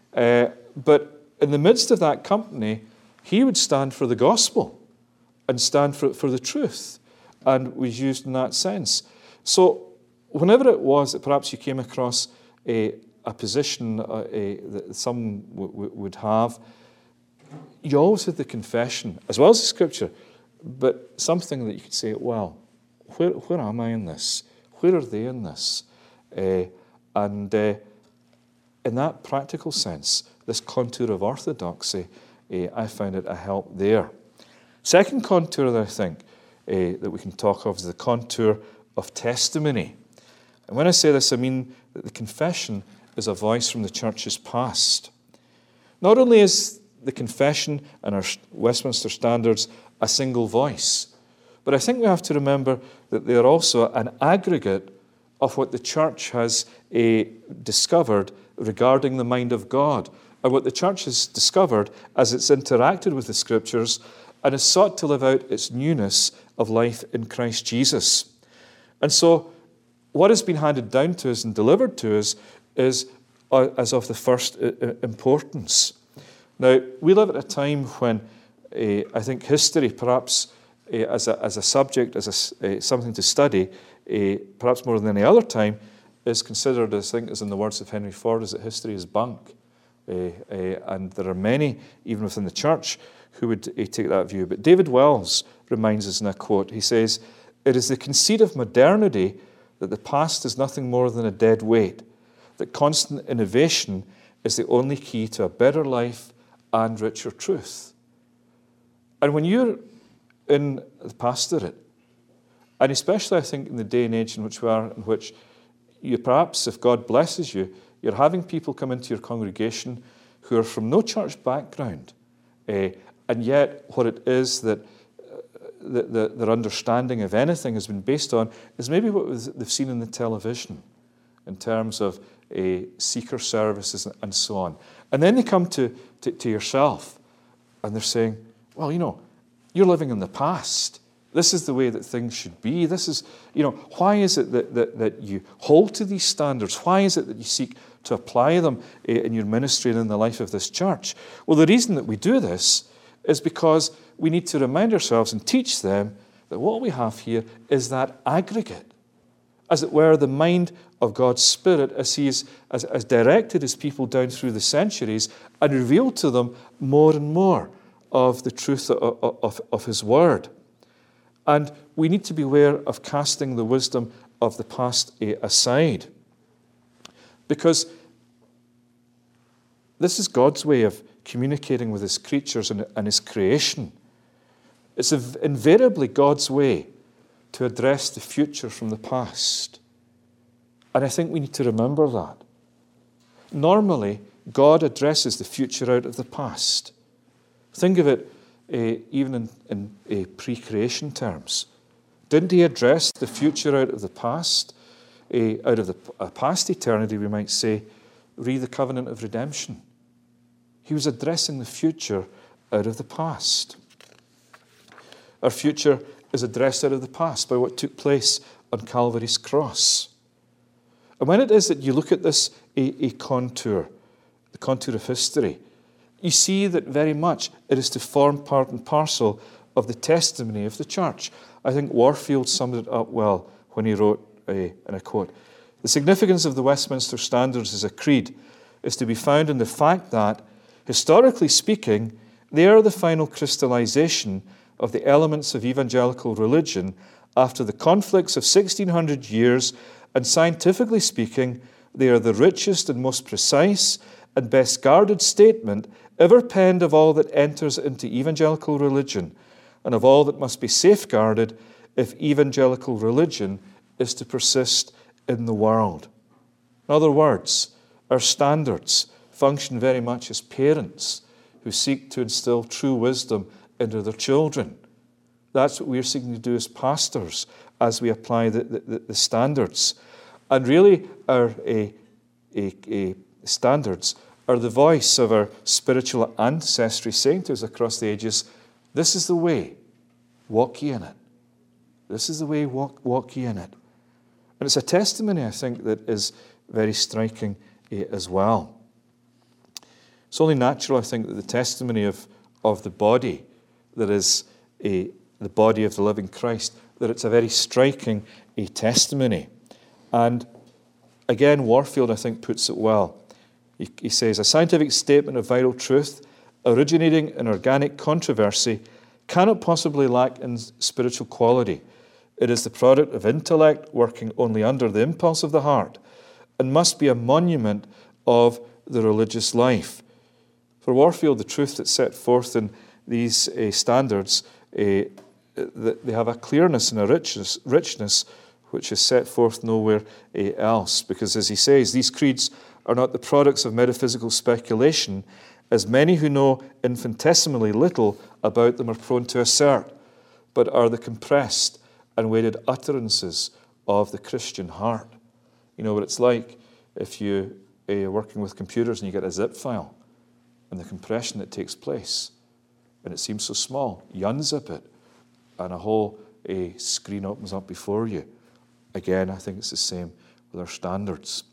But in the midst of that company, he would stand for the gospel and stand for the truth, and was used in that sense. So whenever it was that perhaps you came across a position that some would have, you always had the confession, as well as the scripture, but something that you could say, well, where am I in this? Where are they in this? And in that practical sense, this contour of orthodoxy, I found it a help there. Second contour that I think that we can talk of is the contour of testimony. And when I say this, I mean that the confession is a voice from the church's past. Not only is the confession and our Westminster standards a single voice, but I think we have to remember that they are also an aggregate of what the church has discovered regarding the mind of God, and what the church has discovered as it's interacted with the scriptures and has sought to live out its newness of life in Christ Jesus. And so what has been handed down to us and delivered to us is as of the first importance. Now, we live at a time when I think history, perhaps as a subject, as something to study, perhaps more than any other time, is considered, I think, as in the words of Henry Ford, is that history is bunk. And there are many, even within the church, who would take that view. But David Wells reminds us in a quote, he says, "It is the conceit of modernity that the past is nothing more than a dead weight, that constant innovation is the only key to a better life and richer truth." And when you're in the pastorate, and especially I think in the day and age in which we are, in which you perhaps, if God blesses you, you're having people come into your congregation who are from no church background, and yet what it is that their understanding of anything has been based on is maybe what they've seen in the television in terms of seeker services and so on. And then they come to yourself and they're saying, well, you know, You're living in the past. This is the way that things should be. This is, why is it that you hold to these standards? Why is it that you seek to apply them in your ministry and in the life of this church? Well, the reason that we do this is because we need to remind ourselves and teach them that what we have here is that aggregate, as it were, the mind of God's Spirit as He has directed His people down through the centuries and revealed to them more and more of the truth of His Word. And we need to beware of casting the wisdom of the past aside, because this is God's way of communicating with His creatures and His creation. It's invariably God's way to address the future from the past. And I think we need to remember that. Normally, God addresses the future out of the past. Think of it even in pre-creation terms. Didn't He address the future out of the past? Out of the past eternity, we might say, re the covenant of redemption. He was addressing the future out of the past. Our future is addressed out of the past by what took place on Calvary's cross. And when it is that you look at this a contour, the contour of history, you see that very much it is to form part and parcel of the testimony of the church. I think Warfield summed it up well when he wrote, and I quote, "The significance of the Westminster Standards as a creed is to be found in the fact that, historically speaking, they are the final crystallization of the elements of evangelical religion after the conflicts of 1600 years, and scientifically speaking, they are the richest and most precise and best guarded statement ever penned of all that enters into evangelical religion, and of all that must be safeguarded if evangelical religion is to persist in the world." In other words, our standards function very much as parents who seek to instill true wisdom into their children. That's what we're seeking to do as pastors as we apply the standards. And really, our standards are the voice of our spiritual ancestry saying to us across the ages, this is the way, walk ye in it. This is the way, walk ye in it. And it's a testimony, I think, that is very striking as well. It's only natural, I think, that the testimony of the body that is the body of the living Christ, that it's a very striking testimony. And again, Warfield, I think, puts it well. He says, "A scientific statement of vital truth originating in organic controversy cannot possibly lack in spiritual quality. It is the product of intellect working only under the impulse of the heart and must be a monument of the religious life." For Warfield, the truth that's set forth in these standards, they have a clearness and a richness which is set forth nowhere else. Because, as he says, these creeds are not the products of metaphysical speculation, as many who know infinitesimally little about them are prone to assert, but are the compressed and weighted utterances of the Christian heart. You know what it's like if you are working with computers and you get a zip file and the compression that takes place, and it seems so small. You unzip it, and a whole screen opens up before you. Again, I think it's the same with our standards.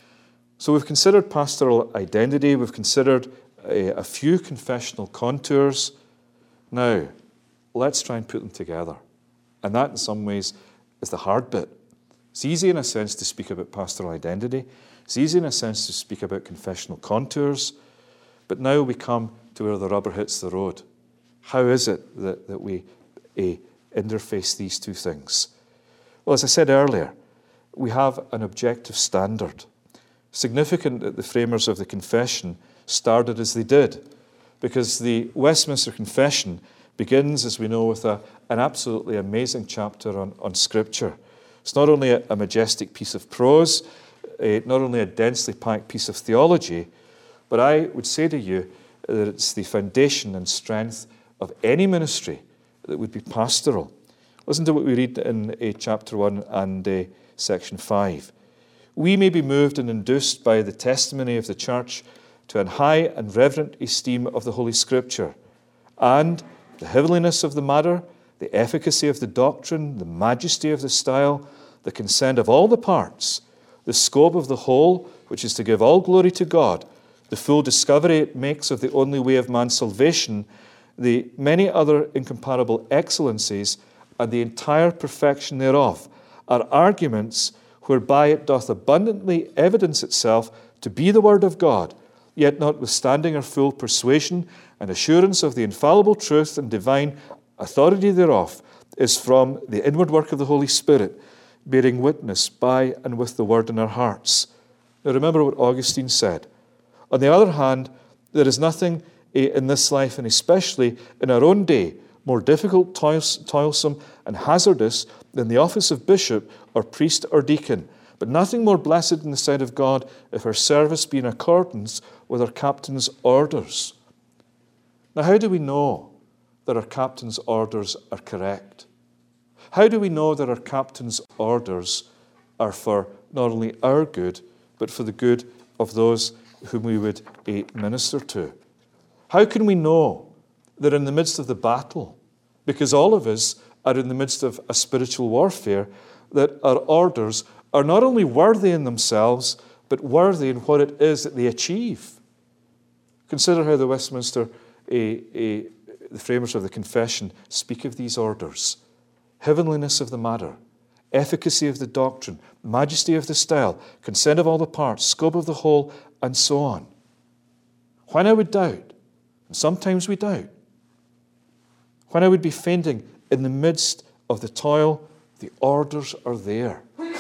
So we've considered pastoral identity. We've considered a few confessional contours. Now, let's try and put them together. And that, in some ways, is the hard bit. It's easy, in a sense, to speak about pastoral identity. It's easy, in a sense, to speak about confessional contours. But now we come to where the rubber hits the road. How is it that we interface these two things? Well, as I said earlier, we have an objective standard. Significant that the framers of the Confession started as they did, because the Westminster Confession begins, as we know, with an absolutely amazing chapter on Scripture. It's not only a majestic piece of prose, not only a densely packed piece of theology, but I would say to you that it's the foundation and strength of any ministry that would be pastoral. Listen to what we read in chapter 1 and section 5. "We may be moved and induced by the testimony of the church to an high and reverent esteem of the Holy Scripture, and The heavenliness of the matter, the efficacy of the doctrine, the majesty of the style, the consent of all the parts, the scope of the whole, which is to give all glory to God, the full discovery it makes of the only way of man's salvation, the many other incomparable excellencies, and the entire perfection thereof, are arguments whereby it doth abundantly evidence itself to be the word of God, yet notwithstanding our full persuasion and assurance of the infallible truth and divine authority thereof is from the inward work of the Holy Spirit, bearing witness by and with the word in our hearts. Now remember what Augustine said. On the other hand, there is nothing in this life, and especially in our own day, more difficult, toilsome, and hazardous than the office of bishop or priest or deacon, but nothing more blessed in the sight of God if our service be in accordance with our captain's orders. Now, how do we know that our captain's orders are correct? How do we know that our captain's orders are for not only our good, but for the good of those whom we would minister to? How can we know that in the midst of the battle, because all of us are in the midst of a spiritual warfare, that our orders are not only worthy in themselves, but worthy in what it is that they achieve? Consider how the Westminster, the framers of the Confession, speak of these orders. Heavenliness of the matter, efficacy of the doctrine, majesty of the style, consent of all the parts, scope of the whole, and so on. When I would doubt, and sometimes we doubt, when I would be fainting in the midst of the toil, the orders are there.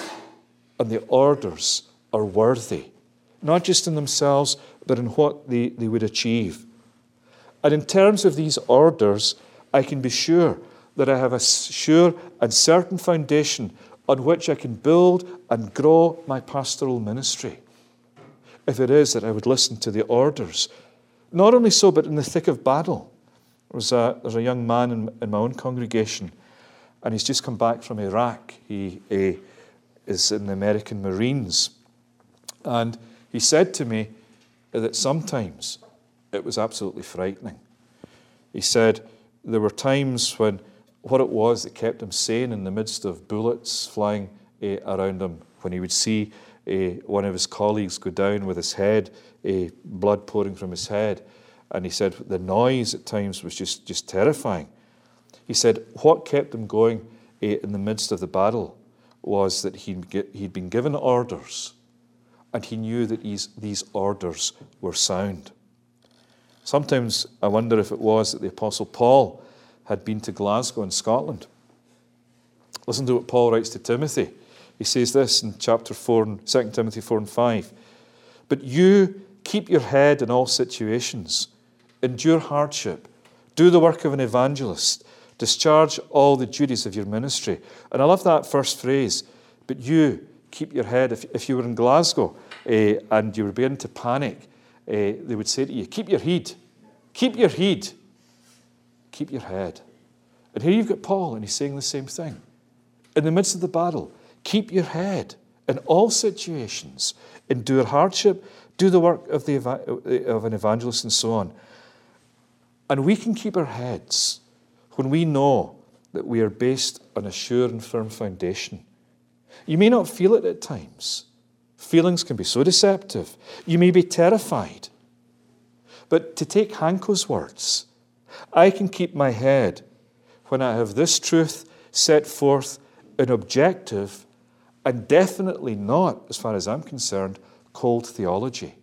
And the orders are worthy, not just in themselves, but in what they would achieve. And in terms of these orders, I can be sure that I have a sure and certain foundation on which I can build and grow my pastoral ministry. If it is that I would listen to the orders. Not only so, but in the thick of battle. There's a young man in my own congregation, and he's just come back from Iraq. He is in the American Marines. And he said to me that sometimes it was absolutely frightening. He said there were times when what it was that kept him sane in the midst of bullets flying around him, when he would see one of his colleagues go down with his head, blood pouring from his head. And he said the noise at times was just terrifying. He said what kept him going in the midst of the battle was that he'd been given orders, and he knew that these orders were sound. Sometimes I wonder if it was that the Apostle Paul had been to Glasgow in Scotland. Listen to what Paul writes to Timothy. He says this in chapter 4, 2 Timothy 4 and 5. But you keep your head in all situations, endure hardship, do the work of an evangelist, discharge all the duties of your ministry. And I love that first phrase, but you keep your head. If you were in Glasgow and you were beginning to panic, they would say to you, keep your head, keep your head, keep your head. And here you've got Paul, and he's saying the same thing. In the midst of the battle, keep your head in all situations, endure hardship, do the work of an evangelist, and so on. And we can keep our heads when we know that we are based on a sure and firm foundation. You may not feel it at times. Feelings can be so deceptive. You may be terrified. But to take Hanco's words, I can keep my head when I have this truth set forth in objective and definitely not, as far as I'm concerned, cold theology.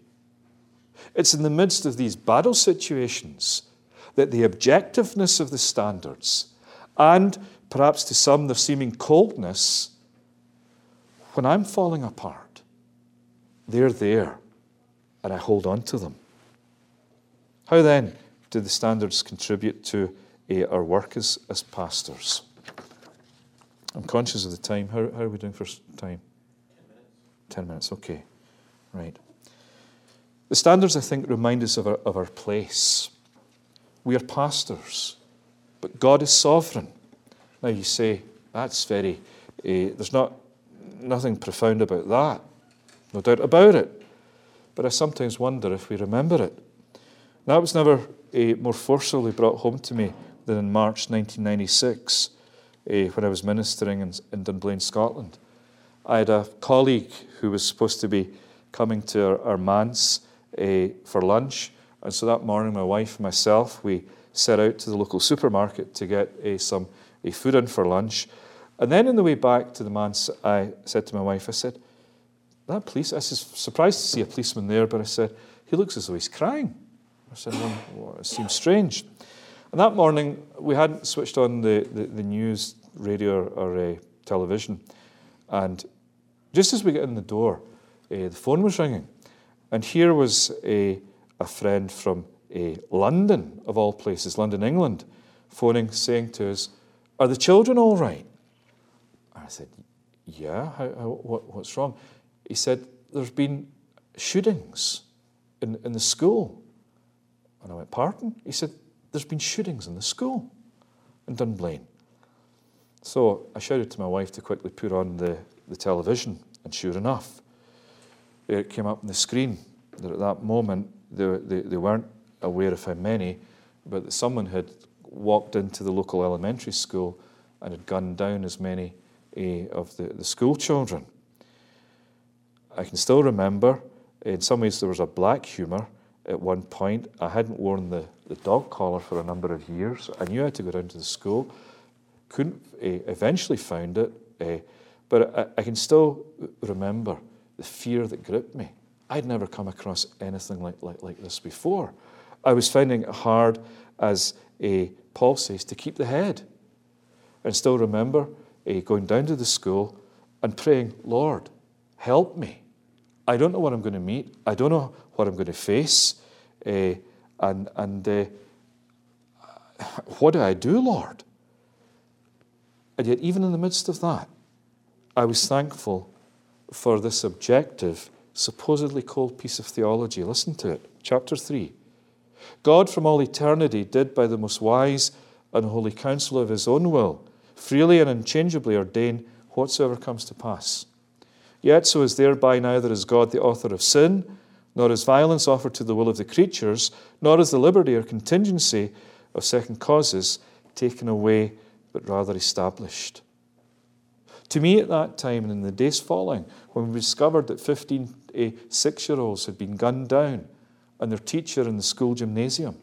It's in the midst of these battle situations that the objectiveness of the standards and perhaps to some their seeming coldness, when I'm falling apart, they're there and I hold on to them. How then do the standards contribute to our work as pastors? I'm conscious of the time. How are we doing for time? 10 minutes, okay. Right. The standards, I think, remind us of our place. We are pastors, but God is sovereign. Now you say, that's very, there's nothing profound about that. No doubt about it. But I sometimes wonder if we remember it. That was never more forcibly brought home to me than in March 1996 when I was ministering in Dunblane, Scotland. I had a colleague who was supposed to be coming to our manse for lunch, and so that morning my wife and myself, we set out to the local supermarket to get some food in for lunch. And then on the way back to the manse, I said to my wife, I said, I was surprised to see a policeman there, but I said, he looks as though he's crying. I said, well, it seems strange. And that morning, we hadn't switched on the news, radio, or television. And just as we got in the door, the phone was ringing. And here was a friend from London, of all places, London, England, phoning, saying to us, are the children all right? And I said, yeah, what's wrong? He said, there's been shootings in the school. And I went, pardon? He said, there's been shootings in the school in Dunblane. So I shouted to my wife to quickly put on the television, and sure enough, it came up on the screen that at that moment they weren't aware of how many, but that someone had walked into the local elementary school and had gunned down as many of the school children. I can still remember, in some ways there was a black humour at one point. I hadn't worn the dog collar for a number of years. I knew I had to go down to the school. Couldn't, eventually found it, but I can still remember the fear that gripped me. I'd never come across anything like this before. I was finding it hard, as Paul says, to keep the head. And still remember going down to the school and praying, Lord, help me. I don't know what I'm going to meet. I don't know what I'm going to face. And what do I do, Lord? And yet, even in the midst of that, I was thankful for this objective, supposedly cold piece of theology. Listen to it. Chapter 3. God from all eternity did by the most wise and holy counsel of his own will freely and unchangeably ordain whatsoever comes to pass. Yet so is thereby neither is God the author of sin, nor is violence offered to the will of the creatures, nor is the liberty or contingency of second causes taken away, but rather established. To me at that time, and in the days following, when we discovered that 15 6-year-olds had been gunned down and their teacher in the school gymnasium,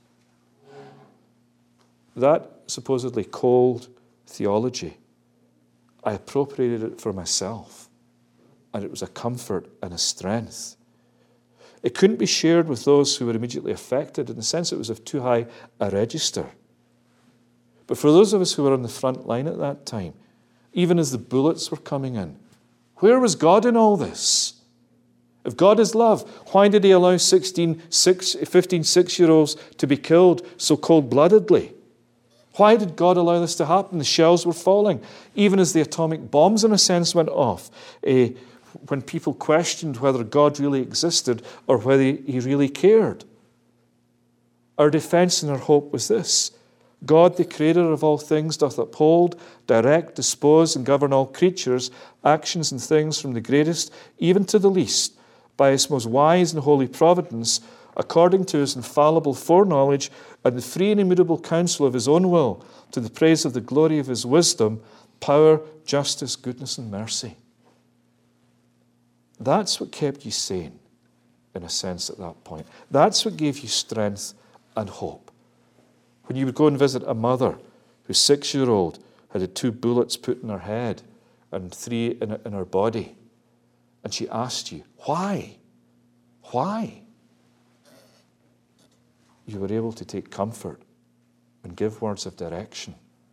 that supposedly cold theology, I appropriated it for myself, and it was a comfort and a strength. It couldn't be shared with those who were immediately affected, in the sense it was of too high a register. But for those of us who were on the front line at that time, even as the bullets were coming in, where was God in all this? If God is love, why did he allow 15 6-year-olds to be killed so cold-bloodedly? Why did God allow this to happen? The shells were falling, even as the atomic bombs, in a sense, went off. When people questioned whether God really existed or whether he really cared. Our defense and our hope was this: God, the creator of all things, doth uphold, direct, dispose, and govern all creatures, actions and things, from the greatest even to the least, by his most wise and holy providence, according to his infallible foreknowledge and the free and immutable counsel of his own will, to the praise of the glory of his wisdom, power, justice, goodness, and mercy. That's what kept you sane, in a sense, at that point. That's what gave you strength and hope. When you would go and visit a mother whose 6-year-old had 2 bullets put in her head and 3 in her body, and she asked you, why? Why? You were able to take comfort and give words of direction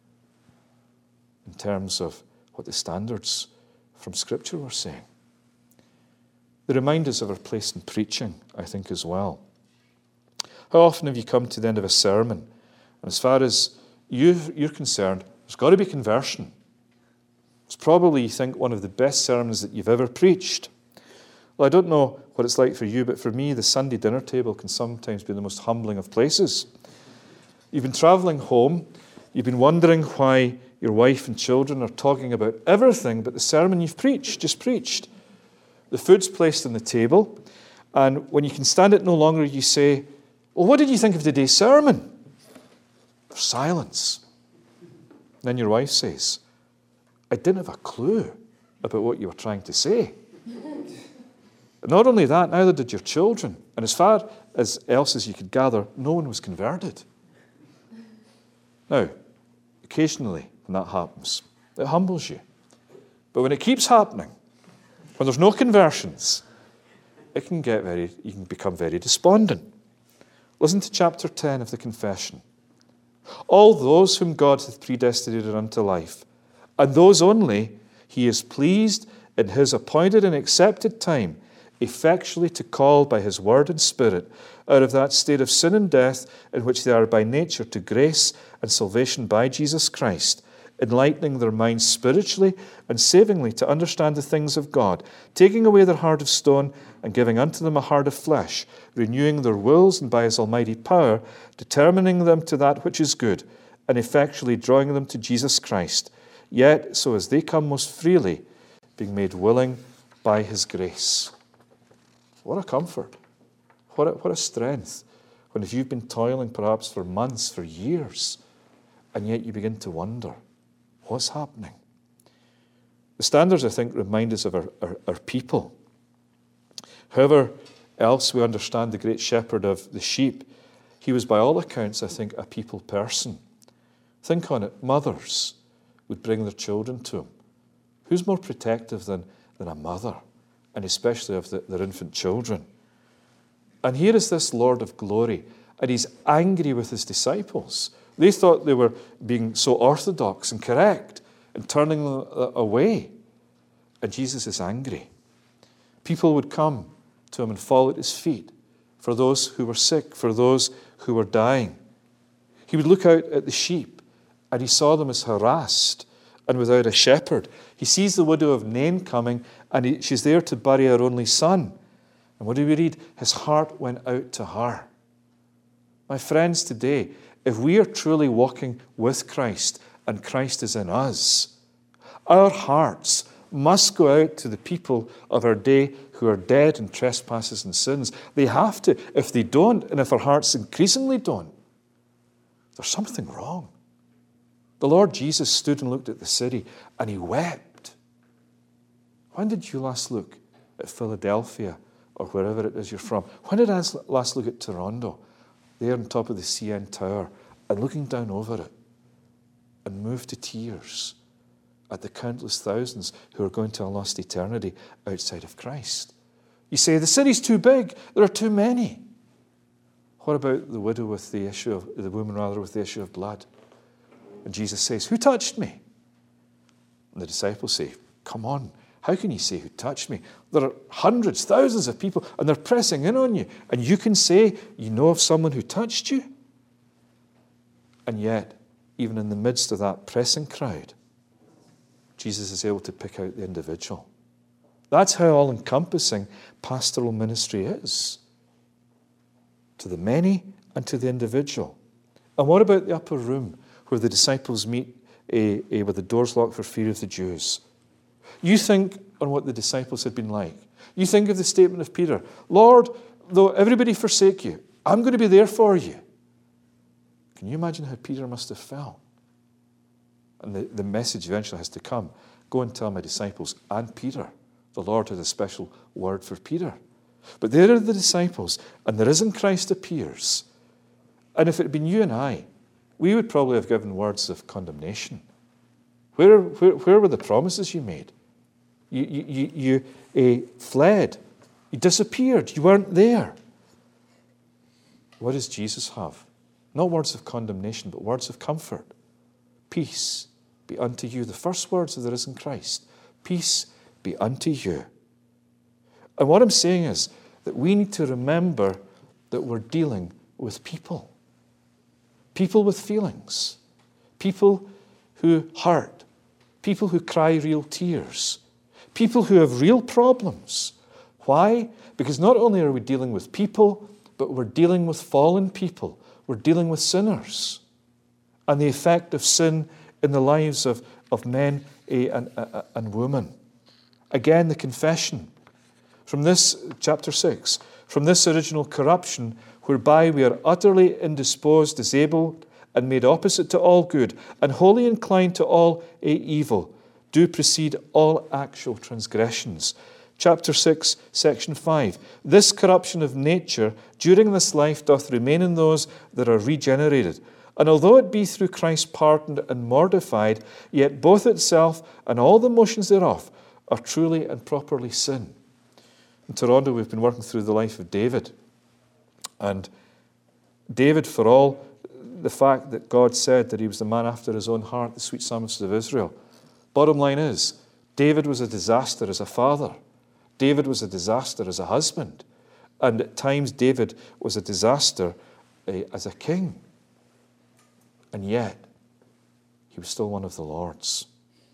in terms of what the standards from Scripture were saying. They remind us of our place in preaching, I think, as well. How often have you come to the end of a sermon, and as far as you're concerned, there's got to be conversion. It's probably, you think, one of the best sermons that you've ever preached. Well, I don't know what it's like for you, but for me, the Sunday dinner table can sometimes be the most humbling of places. You've been travelling home, you've been wondering why your wife and children are talking about everything but the sermon you've just preached. The food's placed on the table, and when you can stand it no longer, you say, well, what did you think of today's sermon? There's silence. Then your wife says, I didn't have a clue about what you were trying to say. Not only that, neither did your children. And as far as else as you could gather, no one was converted. Now, occasionally when that happens, it humbles you. But when it keeps happening, when there's no conversions, you can become very despondent. Listen to chapter 10 of the Confession. All those whom God hath predestinated unto life, and those only he is pleased in his appointed and accepted time effectually to call by his word and spirit out of that state of sin and death in which they are by nature to grace and salvation by Jesus Christ, enlightening their minds spiritually and savingly to understand the things of God, taking away their heart of stone and giving unto them a heart of flesh, renewing their wills and by his almighty power, determining them to that which is good, and effectually drawing them to Jesus Christ, yet so as they come most freely, being made willing by his grace. What a comfort. What a strength. When if you've been toiling perhaps for months, for years, and yet you begin to wonder, what's happening? The standards, I think, remind us of our people. However else we understand the great shepherd of the sheep, he was by all accounts, I think, a people person. Think on it. Mothers would bring their children to him. Who's more protective than a mother, and especially of their infant children? And here is this Lord of glory, and he's angry with his disciples. They thought they were being so orthodox and correct and turning them away. And Jesus is angry. People would come to him and fall at his feet for those who were sick, for those who were dying. He would look out at the sheep, and he saw them as harassed and without a shepherd. He sees the widow of Nain coming, and she's there to bury her only son. And what do we read? His heart went out to her. My friends, today, if we are truly walking with Christ and Christ is in us, our hearts must go out to the people of our day who are dead in trespasses and sins. They have to. If they don't, and if our hearts increasingly don't, there's something wrong. The Lord Jesus stood and looked at the city, and he wept. When did you last look at Philadelphia or wherever it is you're from? When did I last look at Toronto, there on top of the CN Tower, and looking down over it and moved to tears at the countless thousands who are going to a lost eternity outside of Christ? You say, the city's too big, there are too many. What about the woman with the issue of blood? And Jesus says, who touched me? And the disciples say, come on, how can you say who touched me? There are hundreds, thousands of people, and they're pressing in on you. And you can say you know of someone who touched you? And yet, even in the midst of that pressing crowd, Jesus is able to pick out the individual. That's how all-encompassing pastoral ministry is. To the many and to the individual. And what about the upper room where the disciples meet with the doors locked for fear of the Jews? You think on what the disciples had been like. You think of the statement of Peter, Lord, though everybody forsake you, I'm going to be there for you. Can you imagine how Peter must have felt? And the message eventually has to come. Go and tell my disciples and Peter. The Lord has a special word for Peter. But there are the disciples, and the risen Christ appears. And if it had been you and I, we would probably have given words of condemnation. Where were the promises you made? You fled. You disappeared. You weren't there. What does Jesus have? Not words of condemnation, but words of comfort. Peace be unto you. The first words of the risen Christ. Peace be unto you. And what I'm saying is that we need to remember that we're dealing with people. People with feelings. People who hurt. People who cry real tears. People who have real problems. Why? Because not only are we dealing with people, but we're dealing with fallen people. We're dealing with sinners. And the effect of sin in the lives of men and women. Again, the confession. From this, chapter 6, from this original corruption, whereby we are utterly indisposed, disabled, and made opposite to all good, and wholly inclined to all evil, do precede all actual transgressions. Chapter 6, section 5. This corruption of nature during this life doth remain in those that are regenerated. And although it be through Christ pardoned and mortified, yet both itself and all the motions thereof are truly and properly sin. In Toronto, we've been working through the life of David. And David, for all the fact that God said that he was the man after his own heart, the sweet psalmist of Israel, bottom line is, David was a disaster as a father. David was a disaster as a husband. And at times, David was a disaster as a king. And yet, he was still one of the Lord's.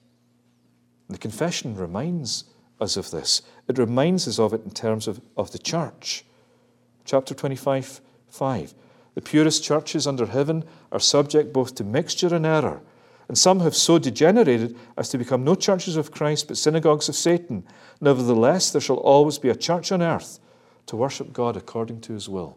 The confession reminds us of this. It reminds us of it in terms of the church. Chapter 25, 5. The purest churches under heaven are subject both to mixture and error, and some have so degenerated as to become no churches of Christ, but synagogues of Satan. Nevertheless, there shall always be a church on earth to worship God according to his will.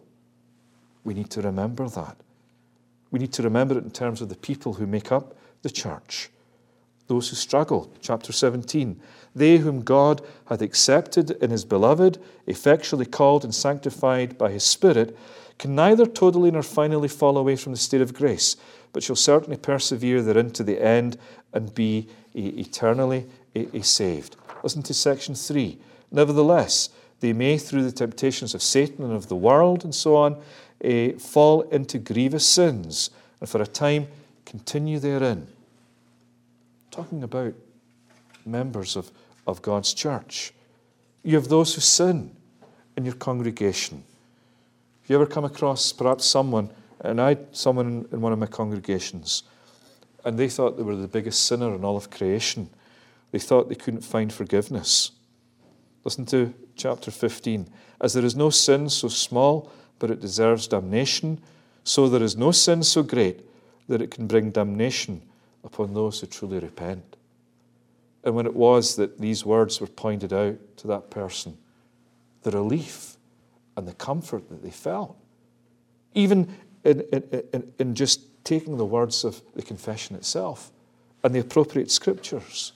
We need to remember that. We need to remember it in terms of the people who make up the church. Those who struggle. Chapter 17. They whom God hath accepted in his beloved, effectually called and sanctified by his Spirit, can neither totally nor finally fall away from the state of grace, but shall certainly persevere therein to the end and be eternally saved. Listen to section 3. Nevertheless, they may, through the temptations of Satan and of the world and so on, fall into grievous sins, and for a time continue therein. Talking about members of God's church. You have those who sin in your congregation. Have you ever come across perhaps someone, and I had someone in one of my congregations, and they thought they were the biggest sinner in all of creation. They thought they couldn't find forgiveness. Listen to chapter 15. As there is no sin so small, but it deserves damnation, so there is no sin so great that it can bring damnation upon those who truly repent. And when it was that these words were pointed out to that person, the relief and the comfort that they felt, even in just taking the words of the confession itself and the appropriate scriptures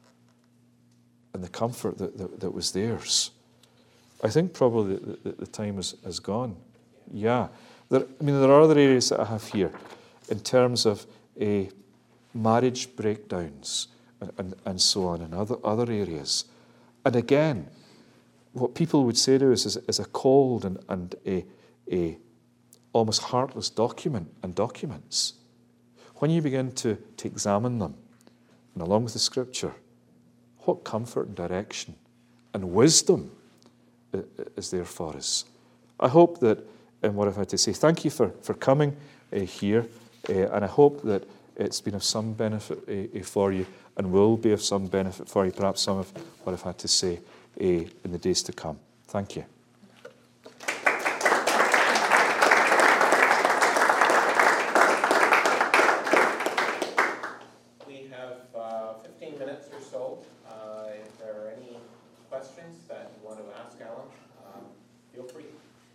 and the comfort that was theirs. I think probably the time has gone. Yeah. There are other areas that I have here in terms of marriage breakdowns and so on, and other areas. And again, what people would say to us is a cold and a almost heartless documents. When you begin to examine them, and along with the scripture, what comfort and direction and wisdom is there for us. I hope that, and what I've had to say, thank you for coming here, and I hope that it's been of some benefit for you and will be of some benefit for you, perhaps some of what I've had to say in the days to come. Thank you. We have 15 minutes or so. If there are any questions that you want to ask Alan, feel free.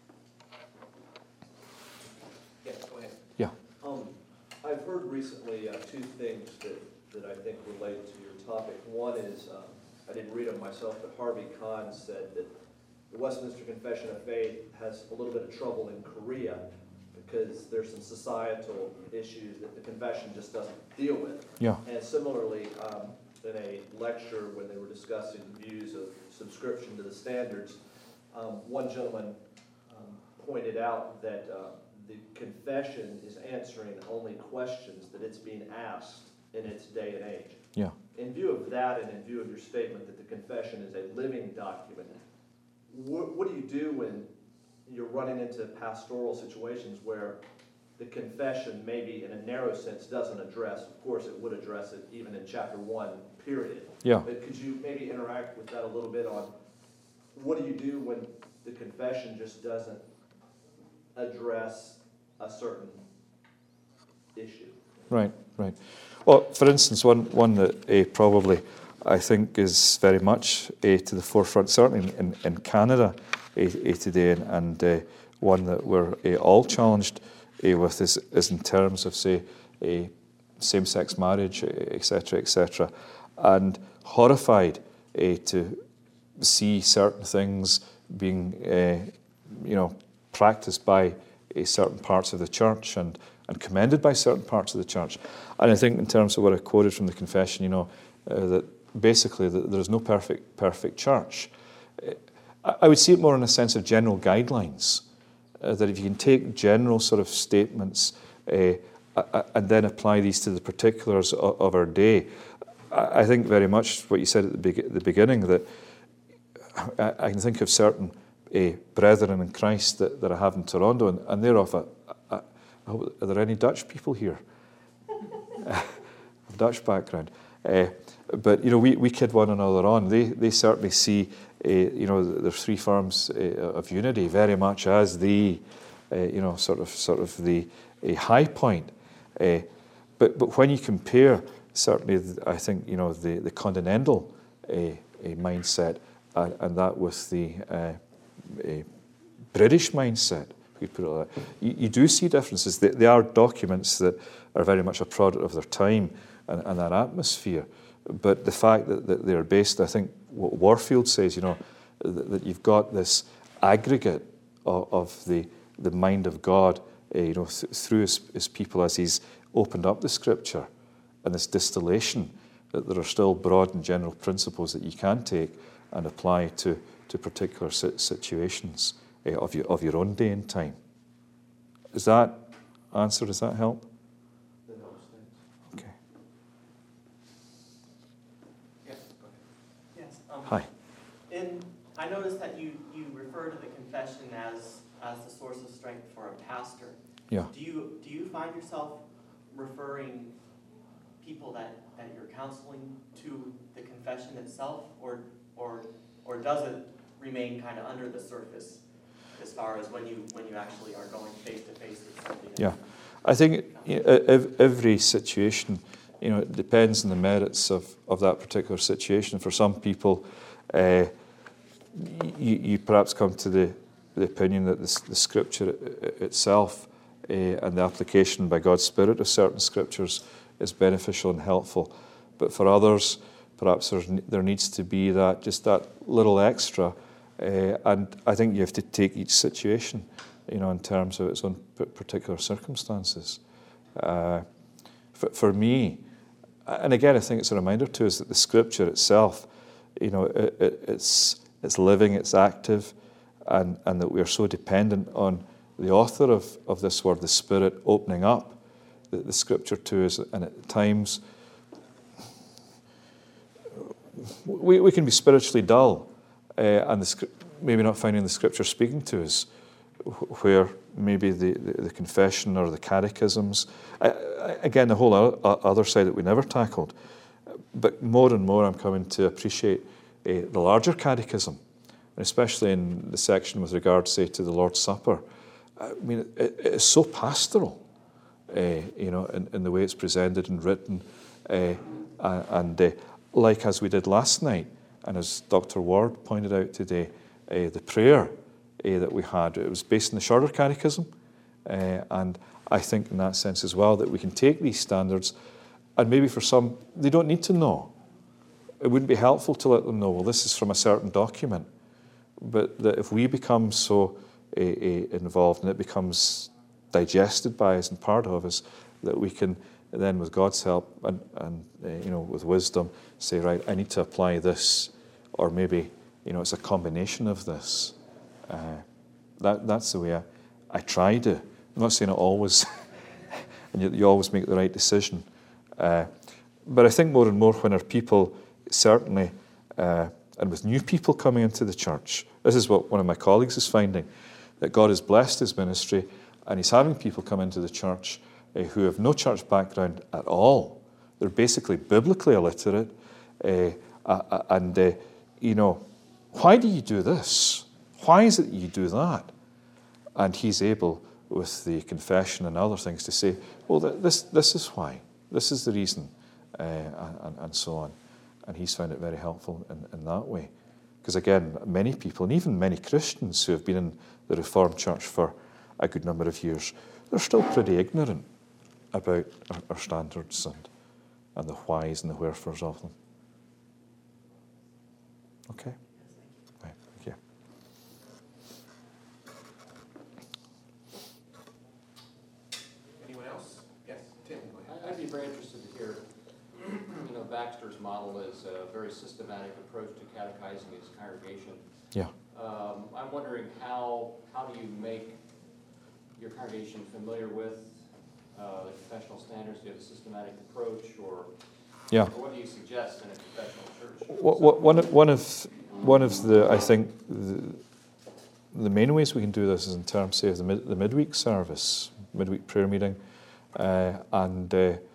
Yes, go ahead. Yeah. I've heard recently two things that I think relate to your topic. One is, I didn't read them myself, but Harvey Kahn said that the Westminster Confession of Faith has a little bit of trouble in Korea because there's some societal issues that the confession just doesn't deal with. Yeah. And similarly, in a lecture when they were discussing views of subscription to the standards, one gentleman pointed out that the confession is answering only questions that it's being asked in its day and age. Yeah. In view of that, and in view of your statement that the confession is a living document, what do you do when you're running into pastoral situations where the confession maybe in a narrow sense doesn't address, of course it would address it even in chapter 1, period. Yeah. But could you maybe interact with that a little bit on what do you do when the confession just doesn't address a certain issue? Right. Well, for instance, one that probably I think is very much to the forefront, certainly in Canada today, and one that we're all challenged with is in terms of, say, same-sex marriage, etc., etc., and horrified to see certain things being, practiced by certain parts of the church and commended by certain parts of the church. And I think in terms of what I quoted from the confession, that basically that there is no perfect church. I would see it more in a sense of general guidelines, that if you can take general sort of statements and then apply these to the particulars of our day. I think very much what you said at the beginning, that I can think of certain brethren in Christ that I have in Toronto, and they're of are there any Dutch people here? Dutch background. But, we kid one another on. They certainly see, there's three forms of unity very much as the, sort of the high point. But when you compare, certainly, I think, the continental mindset and that with the British mindset, if you put it like that, you do see differences. They are documents that are very much a product of their time and that atmosphere. But the fact that they're based, I think, what Warfield says, that you've got this aggregate of the mind of God, through his people as he's opened up the Scripture, and this distillation, that there are still broad and general principles that you can take and apply to particular situations of your own day and time. Does that answer? Does that help? That helps, thanks. Okay. Yes, go ahead. Yes. Hi. I noticed that you refer to the confession as the source of strength for a pastor. Yeah. Do you find yourself referring people that you're counseling to the confession itself, or does it remain kind of under the surface as far as when you actually are going face to face with somebody? Yeah, I think every situation, it depends on the merits of that particular situation. For some people, you perhaps come to the opinion that the Scripture itself and the application by God's Spirit of certain Scriptures is beneficial and helpful. But for others, perhaps there needs to be just that little extra. And I think you have to take each situation, in terms of its own particular circumstances. For me, and again, I think it's a reminder to us that the Scripture itself, it's living, it's active, and that we are so dependent on the author of this word, the Spirit, opening up the Scripture to us. And at times, we can be spiritually dull, and maybe not finding the Scripture speaking to us, where maybe the confession or the catechisms, again, the whole other side that we never tackled. But more and more I'm coming to appreciate the larger catechism, and especially in the section with regard, say, to the Lord's Supper. I mean, it is so pastoral, in the way it's presented and written, and like as we did last night, and as Dr. Ward pointed out today, the prayer that we had, it was based on the Shorter Catechism, and I think in that sense as well that we can take these standards, and maybe for some, they don't need to know. It wouldn't be helpful to let them know, well, this is from a certain document, but that if we become so involved and it becomes digested by us and part of us, that we can then, with God's help and with wisdom, say, right, I need to apply this, or maybe it's a combination of this. That's the way I try to. I'm not saying it always, and you always make the right decision. But I think more and more when our people, certainly, and with new people coming into the church, this is what one of my colleagues is finding, that God has blessed his ministry, and he's having people come into the church who have no church background at all. They're basically biblically illiterate, and why do you do this? Why is it that you do that? And he's able, with the confession and other things, to say, well, this is why. This is the reason, and so on. And he's found it very helpful in that way. Because again, many people, and even many Christians who have been in the Reformed Church for a good number of years, they're still pretty ignorant about our standards and the whys and the wherefores of them. Okay? Right, thank you. Anyone else? Yes, Tim, go ahead. I'd be very interested to hear, Baxter's model is a very systematic approach to catechizing his congregation. Yeah. I'm wondering how do you make your congregation familiar with the confessional standards? Do you have a systematic approach, or what do you suggest in a confessional church? One of the, I think, the main ways we can do this is in terms, say, of the midweek service, midweek prayer meeting, and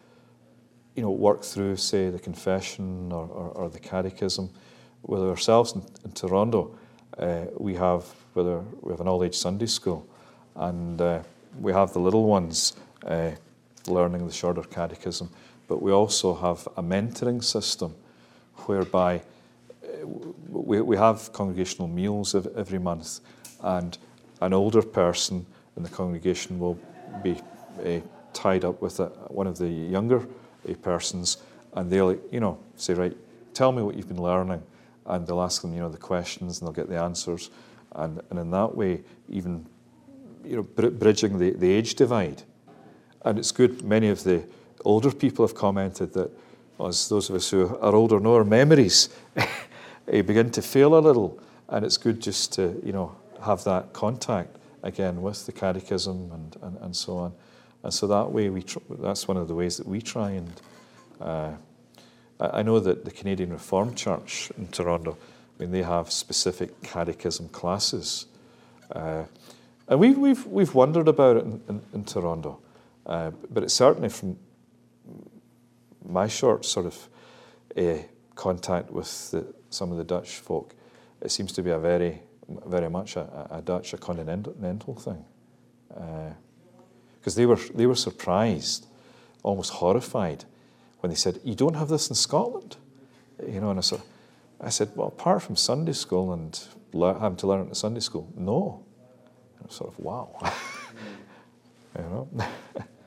work through, say, the confession or the catechism. With ourselves in Toronto, we have an all-age Sunday school, and we have the little ones learning the shorter catechism, but we also have a mentoring system whereby we have congregational meals every month, and an older person in the congregation will be tied up with one of the younger persons, and they'll say, right, tell me what you've been learning, and they'll ask them the questions, and they'll get the answers, and in that way even bridging the age divide. And it's good, many of the older people have commented that, as those of us who are older know, our memories begin to fail a little, and it's good just to have that contact again with the catechism and so on. And so that way that's one of the ways that we try and I know that the Canadian Reformed Church in Toronto, they have specific catechism classes, and we've wondered about it in Toronto, but it's certainly from my short sort of contact with some of the Dutch folk, it seems to be a very, very much a Dutch, a continental thing, because they were surprised, almost horrified, when they said, "You don't have this in Scotland?" And I said, well, apart from Sunday school and having to learn it at Sunday school, no. And I was sort of, wow.